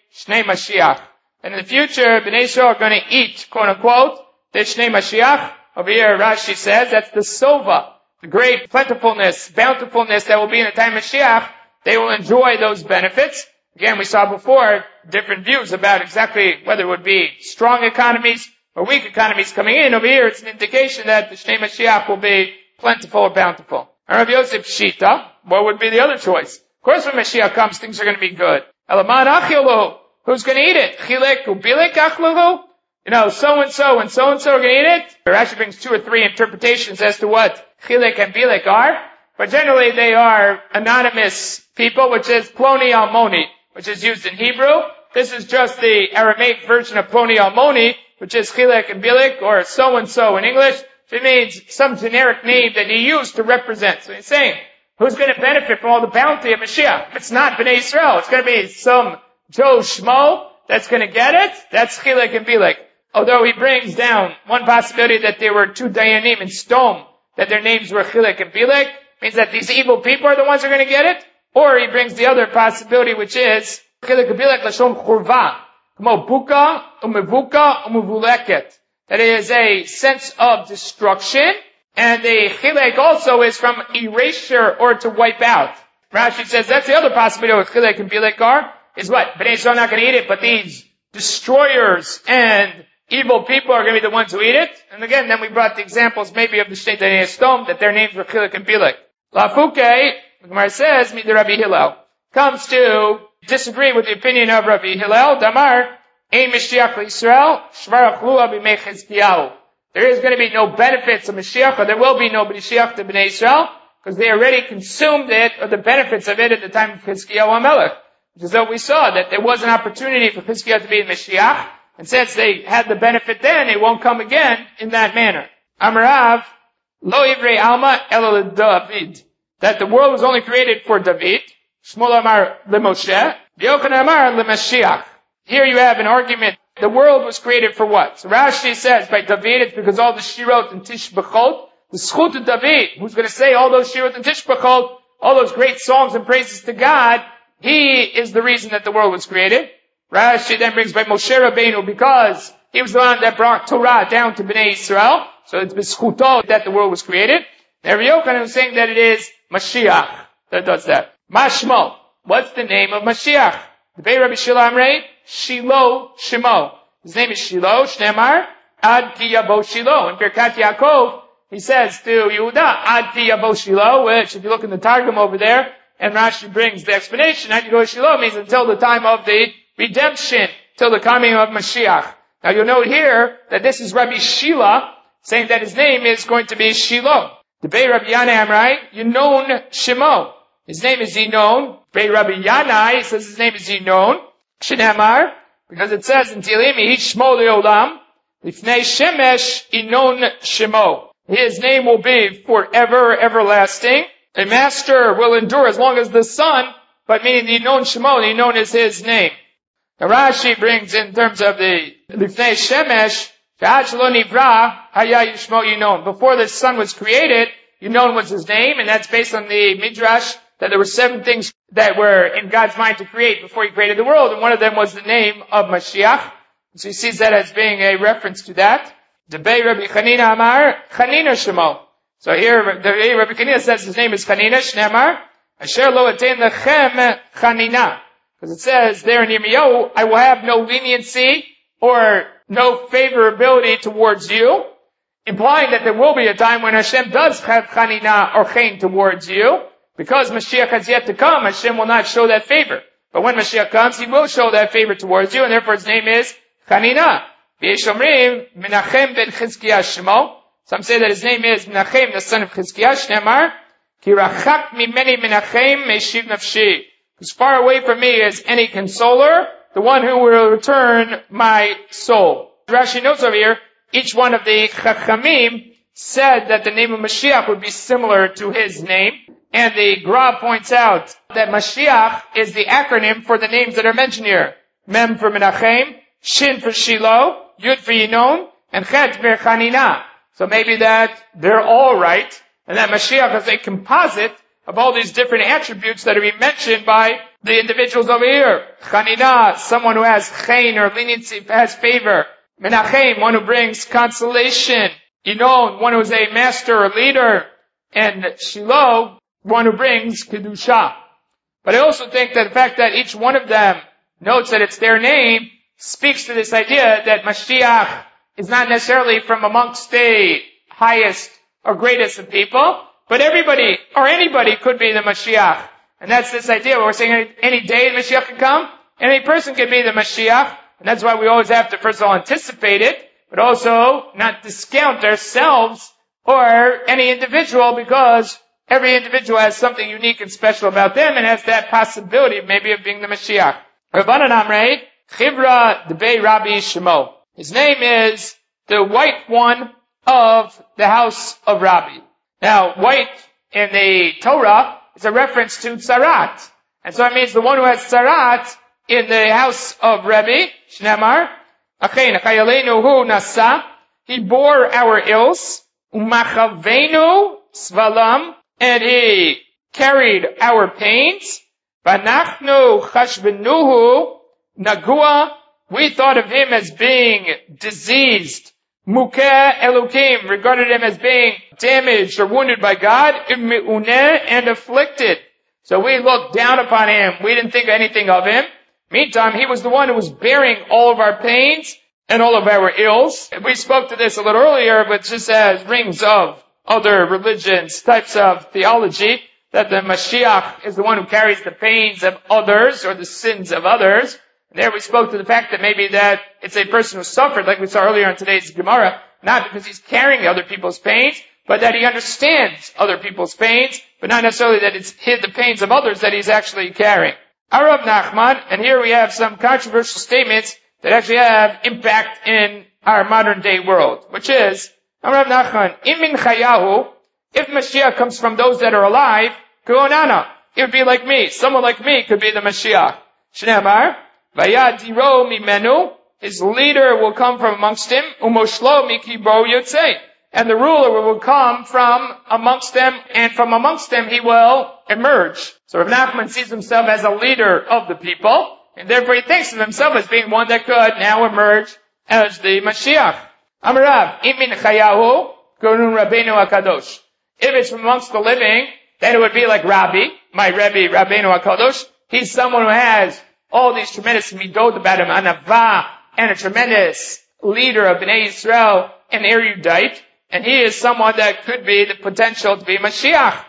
Shnei Mashiach. And in the future, Bnei Yisrael are going to eat, quote unquote, the Shnei Mashiach. Over here, Rashi says that's the Sova, the great plentifulness, bountifulness that will be in the time of Mashiach. They will enjoy those benefits. Again, we saw before different views about exactly whether it would be strong economies or weak economies coming in. Over here, it's an indication that the Shnei Mashiach will be plentiful or bountiful. And Rabbi Yosef Shita, what would be the other choice? Of course, when Mashiach comes, things are going to be good. Elaman achilu, who's going to eat it? Chilek ubilek achluhu? You know, so-and-so and so-and-so are going to eat it? Rashi brings two or three interpretations as to what chilek and bilek are. But generally, they are anonymous people, which is ploni almoni, which is used in Hebrew. This is just the Aramaic version of ploni almoni, which is chilek and bilek, or so-and-so in English. It means some generic name that he used to represent. So he's saying, who's going to benefit from all the bounty of Mashiach? If it's not Bnei Yisrael, it's going to be some Joe Schmo that's going to get it. That's chilek and bilek. Although he brings down one possibility that there were two Dayanim in Stone, that their names were chilek and bilek, means that these evil people are the ones who are going to get it. Or he brings the other possibility, which is chilek and bilek lashon churva, kmo buka umevuka umevuleket. That is a sense of destruction, and the chilek also is from erasure or to wipe out. Rashi says that's the other possibility with chilek and bilek are, is what? Bnei Yisrael are not going to eat it, but these destroyers and evil people are going to be the ones who eat it. And again, then we brought the examples maybe of the Shnei Danei Stom, that their names were chilek and bilek. Lafuke, the Gemara says, meet the Rabbi Hillel, comes to disagree with the opinion of Rabbi Hillel, Damar, Ein Mashiach Yisrael, Shvar Achlua b'mei Chizkiyahu. There is going to be no benefits of Mashiach, or there will be no Mashiach to Bnei Yisrael, because they already consumed it, or the benefits of it at the time of Chizkiyahu HaMelech. Which is what we saw, that there was an opportunity for Chizkiyahu to be in Mashiach, and since they had the benefit then, it won't come again in that manner. Amarav, Lo Ivrei Alma Elo David. That the world was only created for David. Shmuel Amar LeMoshe. Yochanan Amar LeMashiach. Here you have an argument. The world was created for what? So Rashi says by David, it's because all the Shirot and Tishbachot, the Schut of David, who's going to say all those Shirot and Tishbachot, all those great songs and praises to God, he is the reason that the world was created. Rashi then brings by Moshe Rabbeinu, because he was the one that brought Torah down to Bnei Yisrael. So it's b'schuto that the world was created. And Rabbi Yochanan is saying that it is Mashiach that does that. Mashmo. What's the name of Mashiach? The Bei Rabbi Shila Amrei, Shilo Shemo. His name is Shilo, Shnemar, Ad Ki Yavo Shilo. In Birkat Yaakov, he says to Yehuda, Ad Ki Yavo Shilo, which if you look in the Targum over there, and Rashi brings the explanation, Ad Ki Yavo Shilo means until the time of the redemption, till the coming of Mashiach. Now you'll note here that this is Rabbi Shila saying that his name is going to be Shilo. The Bei Rabbi Yanai Amrai, Yinon Shemo. His name is Yinon. Bei Rabbi Yanai says his name is Yinon. Shenamar, because it says in Tehillim, Yehi Shmo Leolam, Lifnei Shemesh Yinon Shemo. His name will be forever, everlasting. A master will endure as long as the sun, but meaning the Yinon Shemo, the Yinon is his name. Now Rashi brings in terms of the Lifnei Shemesh, before the sun was created, Yinon was his name, and that's based on the Midrash, that there were seven things that were in God's mind to create before he created the world, and one of them was the name of Mashiach. So he sees that as being a reference to that. The Bei Rabbi Chanina Amar, Chanina Shemo. So here, the Bei Rabbi Chanina says his name is Chanina, Shnemar, Asher lo atein lechem Chanina. Because it says there in Yirmiyahu, I will have no leniency or no favorability towards you, implying that there will be a time when Hashem does have chanina or chen towards you, because Mashiach has yet to come, Hashem will not show that favor. But when Mashiach comes, he will show that favor towards you, and therefore his name is Chanina. V'yeshomrim, Menachem ben Chizkiah Shemo. Some say that his name is Menachem, the son of Chizkiah, Shnemar, Ki rachak mimeni Menachem meshiv nafshi. Who's far away from me is any consoler, the one who will return my soul. Rashi notes over here, each one of the Chachamim said that the name of Mashiach would be similar to his name. And the Gra points out that Mashiach is the acronym for the names that are mentioned here. Mem for Menachem, Shin for Shiloh, Yud for Yinon, and Chet for Chanina. So maybe that they're all right, and that Mashiach is a composite of all these different attributes that are being mentioned by the individuals over here. Chanina, someone who has chen or leniency, has favor. Menachem, one who brings consolation. Inon, one who is a master or leader. And Shiloh, one who brings kedusha. But I also think that the fact that each one of them notes that it's their name speaks to this idea that Mashiach is not necessarily from amongst the highest or greatest of people, but everybody or anybody could be the Mashiach. And that's this idea where we're saying any, any day the Mashiach can come, and any person can be the Mashiach. And that's why we always have to first of all anticipate it, but also not discount ourselves or any individual, because every individual has something unique and special about them and has that possibility maybe of being the Mashiach. Rabbanan Amrei, Chivra Debei Rabbi Shemo. His name is the white one of the house of Rabbi. Now, white in the Torah is a reference to Tzarat. And so it means the one who has Tzarat in the house of Rabbi, Shnemar, Achein, Achayaleinu hu nasa, he bore our ills, Umachavenu Svalam, and he carried our pains, Vanachnu Chashbenuhu Nagua, we thought of him as being diseased, Mukeh Elokim, regarded him as being damaged or wounded by God, Immi'uneh, and afflicted. So we looked down upon him. We didn't think anything of him. Meantime, he was the one who was bearing all of our pains and all of our ills. And we spoke to this a little earlier, but just as rings of other religions, types of theology, that the Mashiach is the one who carries the pains of others or the sins of others. And there we spoke to the fact that maybe that it's a person who suffered, like we saw earlier in today's Gemara, not because he's carrying other people's pains, but that he understands other people's pains, but not necessarily that it's hid the pains of others that he's actually carrying. Arav Nachman, and here we have some controversial statements that actually have impact in our modern day world, which is, Arav Nachman, Imin Chayahu, if Mashiach comes from those that are alive, Kuonana, it would be like me. Someone like me could be the Mashiach. Shneamar, Vayadiro Mimenu, his leader will come from amongst him, Umoshlo Mikibo Yotzei, and the ruler will come from amongst them, and from amongst them he will emerge. So Rav Nachman sees himself as a leader of the people, and therefore he thinks of himself as being one that could now emerge as the Mashiach. Amarav, Imin Chayahu, Gunun Rabbeinu HaKadosh. If it's from amongst the living, then it would be like Rabbi, my Rebbe, Rabbeinu HaKadosh. He's someone who has all these tremendous midot about him, anava, and a tremendous leader of Bnei Yisrael, an erudite, and he is someone that could be the potential to be Mashiach.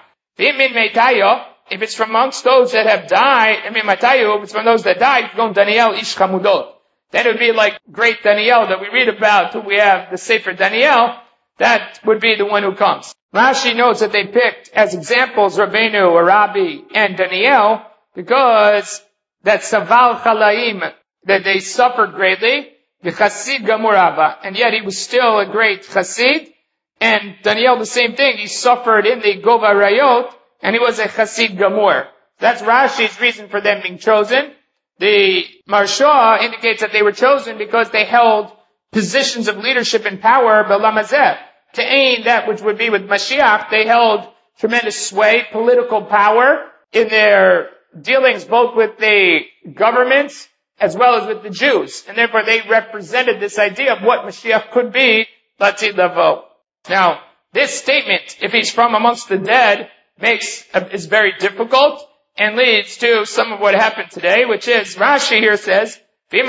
If it's from amongst those that have died, if it's from those that died, Daniel Ish Chamudot. Then it would be like great Daniel that we read about, who we have the Sefer Daniel, that would be the one who comes. Rashi notes that they picked as examples Rabbeinu, or Rabbi, and Daniel, because that Saval Chalaim, that they suffered greatly, the Chassid Gamurava, and yet he was still a great Chassid, and Daniel the same thing, he suffered in the Gova Rayot, and he was a Chassid Gamur. That's Rashi's reason for them being chosen. The Marsha indicates that they were chosen because they held positions of leadership and power, Belamazeh. To aim that which would be with Mashiach, they held tremendous sway, political power in their dealings both with the governments as well as with the Jews. And therefore they represented this idea of what Mashiach could be, Latid Lavo. Now, this statement, if he's from amongst the dead, makes, is very difficult and leads to some of what happened today, which is, Rashi here says, if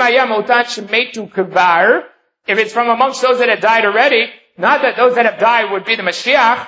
it's from amongst those that have died already, not that those that have died would be the Mashiach,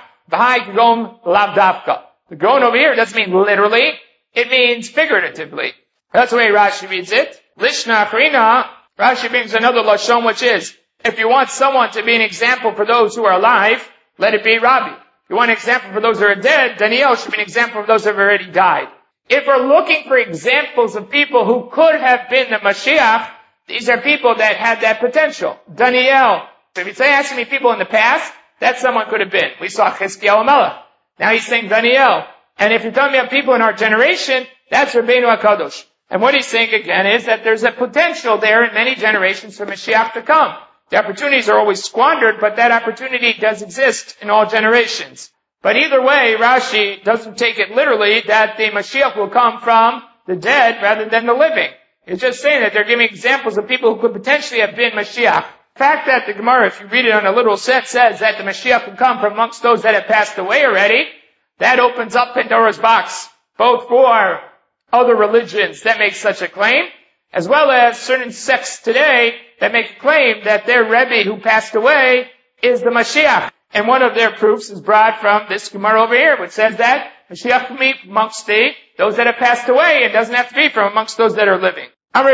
the Gon over here doesn't mean literally, it means figuratively. That's the way Rashi reads it. Lishna Achrina, Rashi brings another Lashon, which is, if you want someone to be an example for those who are alive, let it be Rabbi. If you want an example for those who are dead, Daniel should be an example for those who have already died. If we're looking for examples of people who could have been the Mashiach, these are people that had that potential. Daniel. So if you say, asking me people in the past, that someone could have been. We saw Chizkiyahu HaMelech. Now he's saying Daniel. And if you're talking about people in our generation, that's Rabbeinu HaKadosh. And what he's saying again is that there's a potential there in many generations for Mashiach to come. The opportunities are always squandered, but that opportunity does exist in all generations. But either way, Rashi doesn't take it literally that the Mashiach will come from the dead rather than the living. It's just saying that they're giving examples of people who could potentially have been Mashiach. The fact that the Gemara, if you read it on a literal sense, says that the Mashiach will come from amongst those that have passed away already, that opens up Pandora's box, both for other religions that make such a claim, as well as certain sects today that make a claim that their Rebbe who passed away is the Mashiach. And one of their proofs is brought from this Gemara over here, which says that Mashiach can be amongst the, those that have passed away. It doesn't have to be from amongst those that are living. In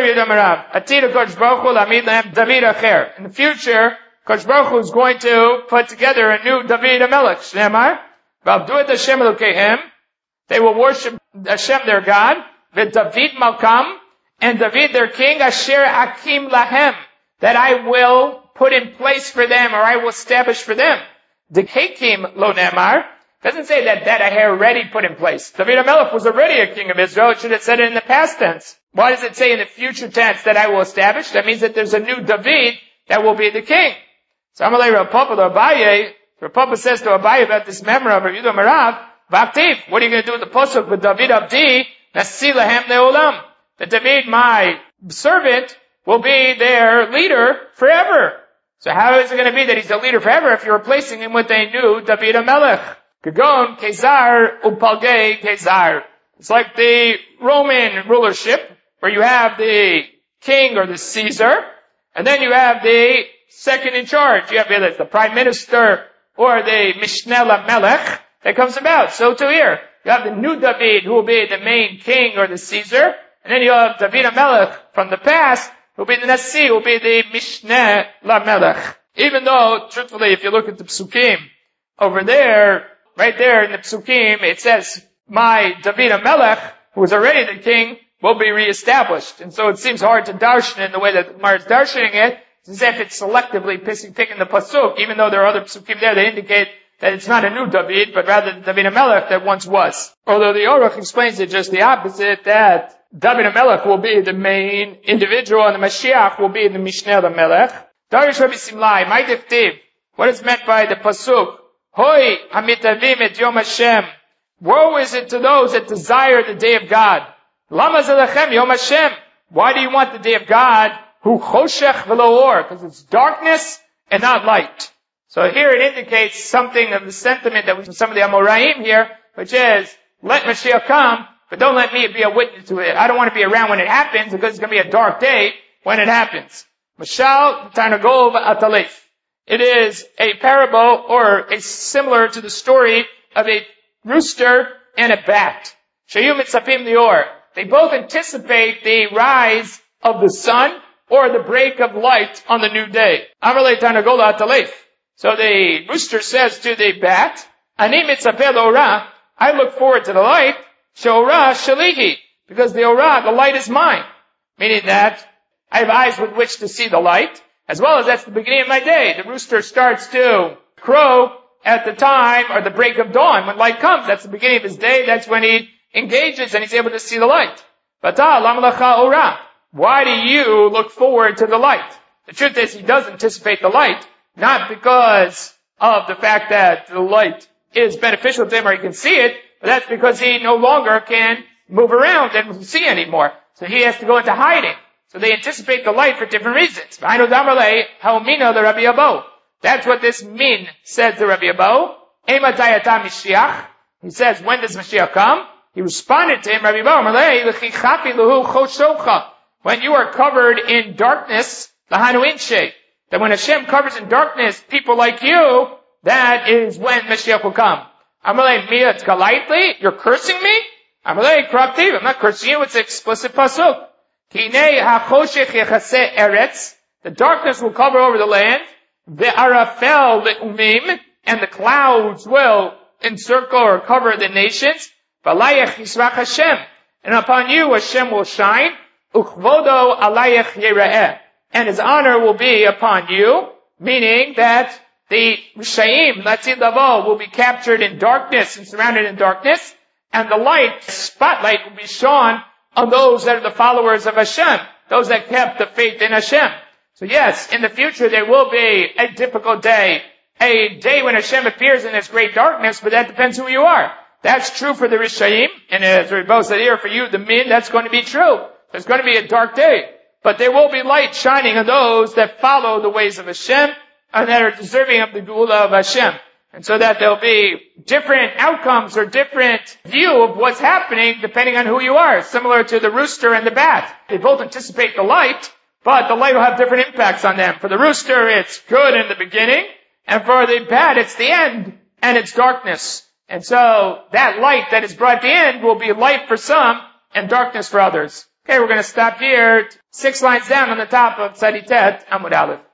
the future, Kodesh Baruch Hu is going to put together a new David HaMelech. Shneimar, V'avdu et Hashem Elokehem. They will worship Hashem their God. V'David Malkam, and David their king, Asher Akim Lahem, that I will put in place for them, or I will establish for them. Dekekim Lo Nemar doesn't say that that I had already put in place. David HaMelech was already a king of Israel. It should have said it in the past tense. Why does it say in the future tense that I will establish? That means that there's a new David that will be the king. So Amalei Rav Papa to Abaye, Rav Papa says to Abaye about this memory of Rav Yehuda Marav, V'aktiv, what are you going to do with the pasuk with David Abdi, Nasi Lahem Leolam? That David, my servant, will be their leader forever. So how is it going to be that he's the leader forever if you're replacing him with a new David HaMelech? Kagon, Kezar, Upalge, Kezar. It's like the Roman rulership, where you have the king or the Caesar, and then you have the second in charge. You have either the prime minister or the Mishneh LaMelech that comes about. So too here, you have the new David who will be the main king or the Caesar, and then you have David HaMelech from the past who will be the Nasi, who will be the Mishneh LaMelech. Even though, truthfully, if you look at the Psukim, over there, right there in the Psukim, it says, my David HaMelech, who is already the king, will be reestablished. And so it seems hard to darshan in the way that the Gemara is darshaning it, as if it's selectively picking the pasuk, even though there are other pasukim there that indicate that it's not a new David, but rather the David HaMelech that once was. Although the Aruch explains it just the opposite, that David HaMelech will be the main individual and the Mashiach will be the Mishneh HaMelech. Darish Rabbi Simlai, my diftiv, what is meant by the pasuk? Hoi hamitavim et Yom Hashem. Woe is it to those that desire the day of God. Lama zelechem Yom Hashem. Why do you want the day of God? Hu choshech v'lo or. Because it's darkness and not light. So here it indicates something of the sentiment that was from some of the Amoraim here, which is, let Mashiach come, but don't let me be a witness to it. I don't want to be around when it happens, because it's going to be a dark day when it happens. Mashal Tarnagol Atalef. It is a parable, or a similar to the story of a rooster and a bat. Shayu mitzapim lior. They both anticipate the rise of the sun or the break of light on the new day. Amarle Tarnagol Atalef. So the rooster says to the bat, Ani mitzapeh l'ora, I look forward to the light, she'ora shalihi, because the ora, the light is mine. Meaning that I have eyes with which to see the light, as well as that's the beginning of my day. The rooster starts to crow at the time, or the break of dawn, when light comes. That's the beginning of his day, that's when he engages and he's able to see the light. Bata lam lacha ora. Why do you look forward to the light? The truth is, he does anticipate the light, not because of the fact that the light is beneficial to him or he can see it, but that's because he no longer can move around and see anymore. So he has to go into hiding. So they anticipate the light for different reasons. That's what this min says to Rabbi Abo. He says, when does Mashiach come? He responded to him, Rabbi Abo, when you are covered in darkness, that when Hashem covers in darkness people like you, that is when Mashiach will come. You're cursing me? I'm not cursing you, it's an explicit pasuk. The darkness will cover over the land, and the clouds will encircle or cover the nations. And upon you Hashem will shine, and His honor will be upon you, meaning that the Rishaim, Latzid Lavo, will be captured in darkness and surrounded in darkness, and the light, spotlight, will be shone on those that are the followers of Hashem, those that kept the faith in Hashem. So yes, in the future there will be a difficult day, a day when Hashem appears in this great darkness, but that depends who you are. That's true for the Rishayim, and as Rebbe said here, for you, the Min, that's going to be true. There's going to be a dark day. But there will be light shining on those that follow the ways of Hashem, and that are deserving of the Geula of Hashem. And so that there'll be different outcomes or different view of what's happening depending on who you are, similar to the rooster and the bat. They both anticipate the light, but the light will have different impacts on them. For the rooster, it's good in the beginning, and for the bat, it's the end, and it's darkness. And so that light that is brought at the end will be light for some and darkness for others. Okay, we're going to stop here. Six lines down on the top of Tzadi Tet, Amud Aleph.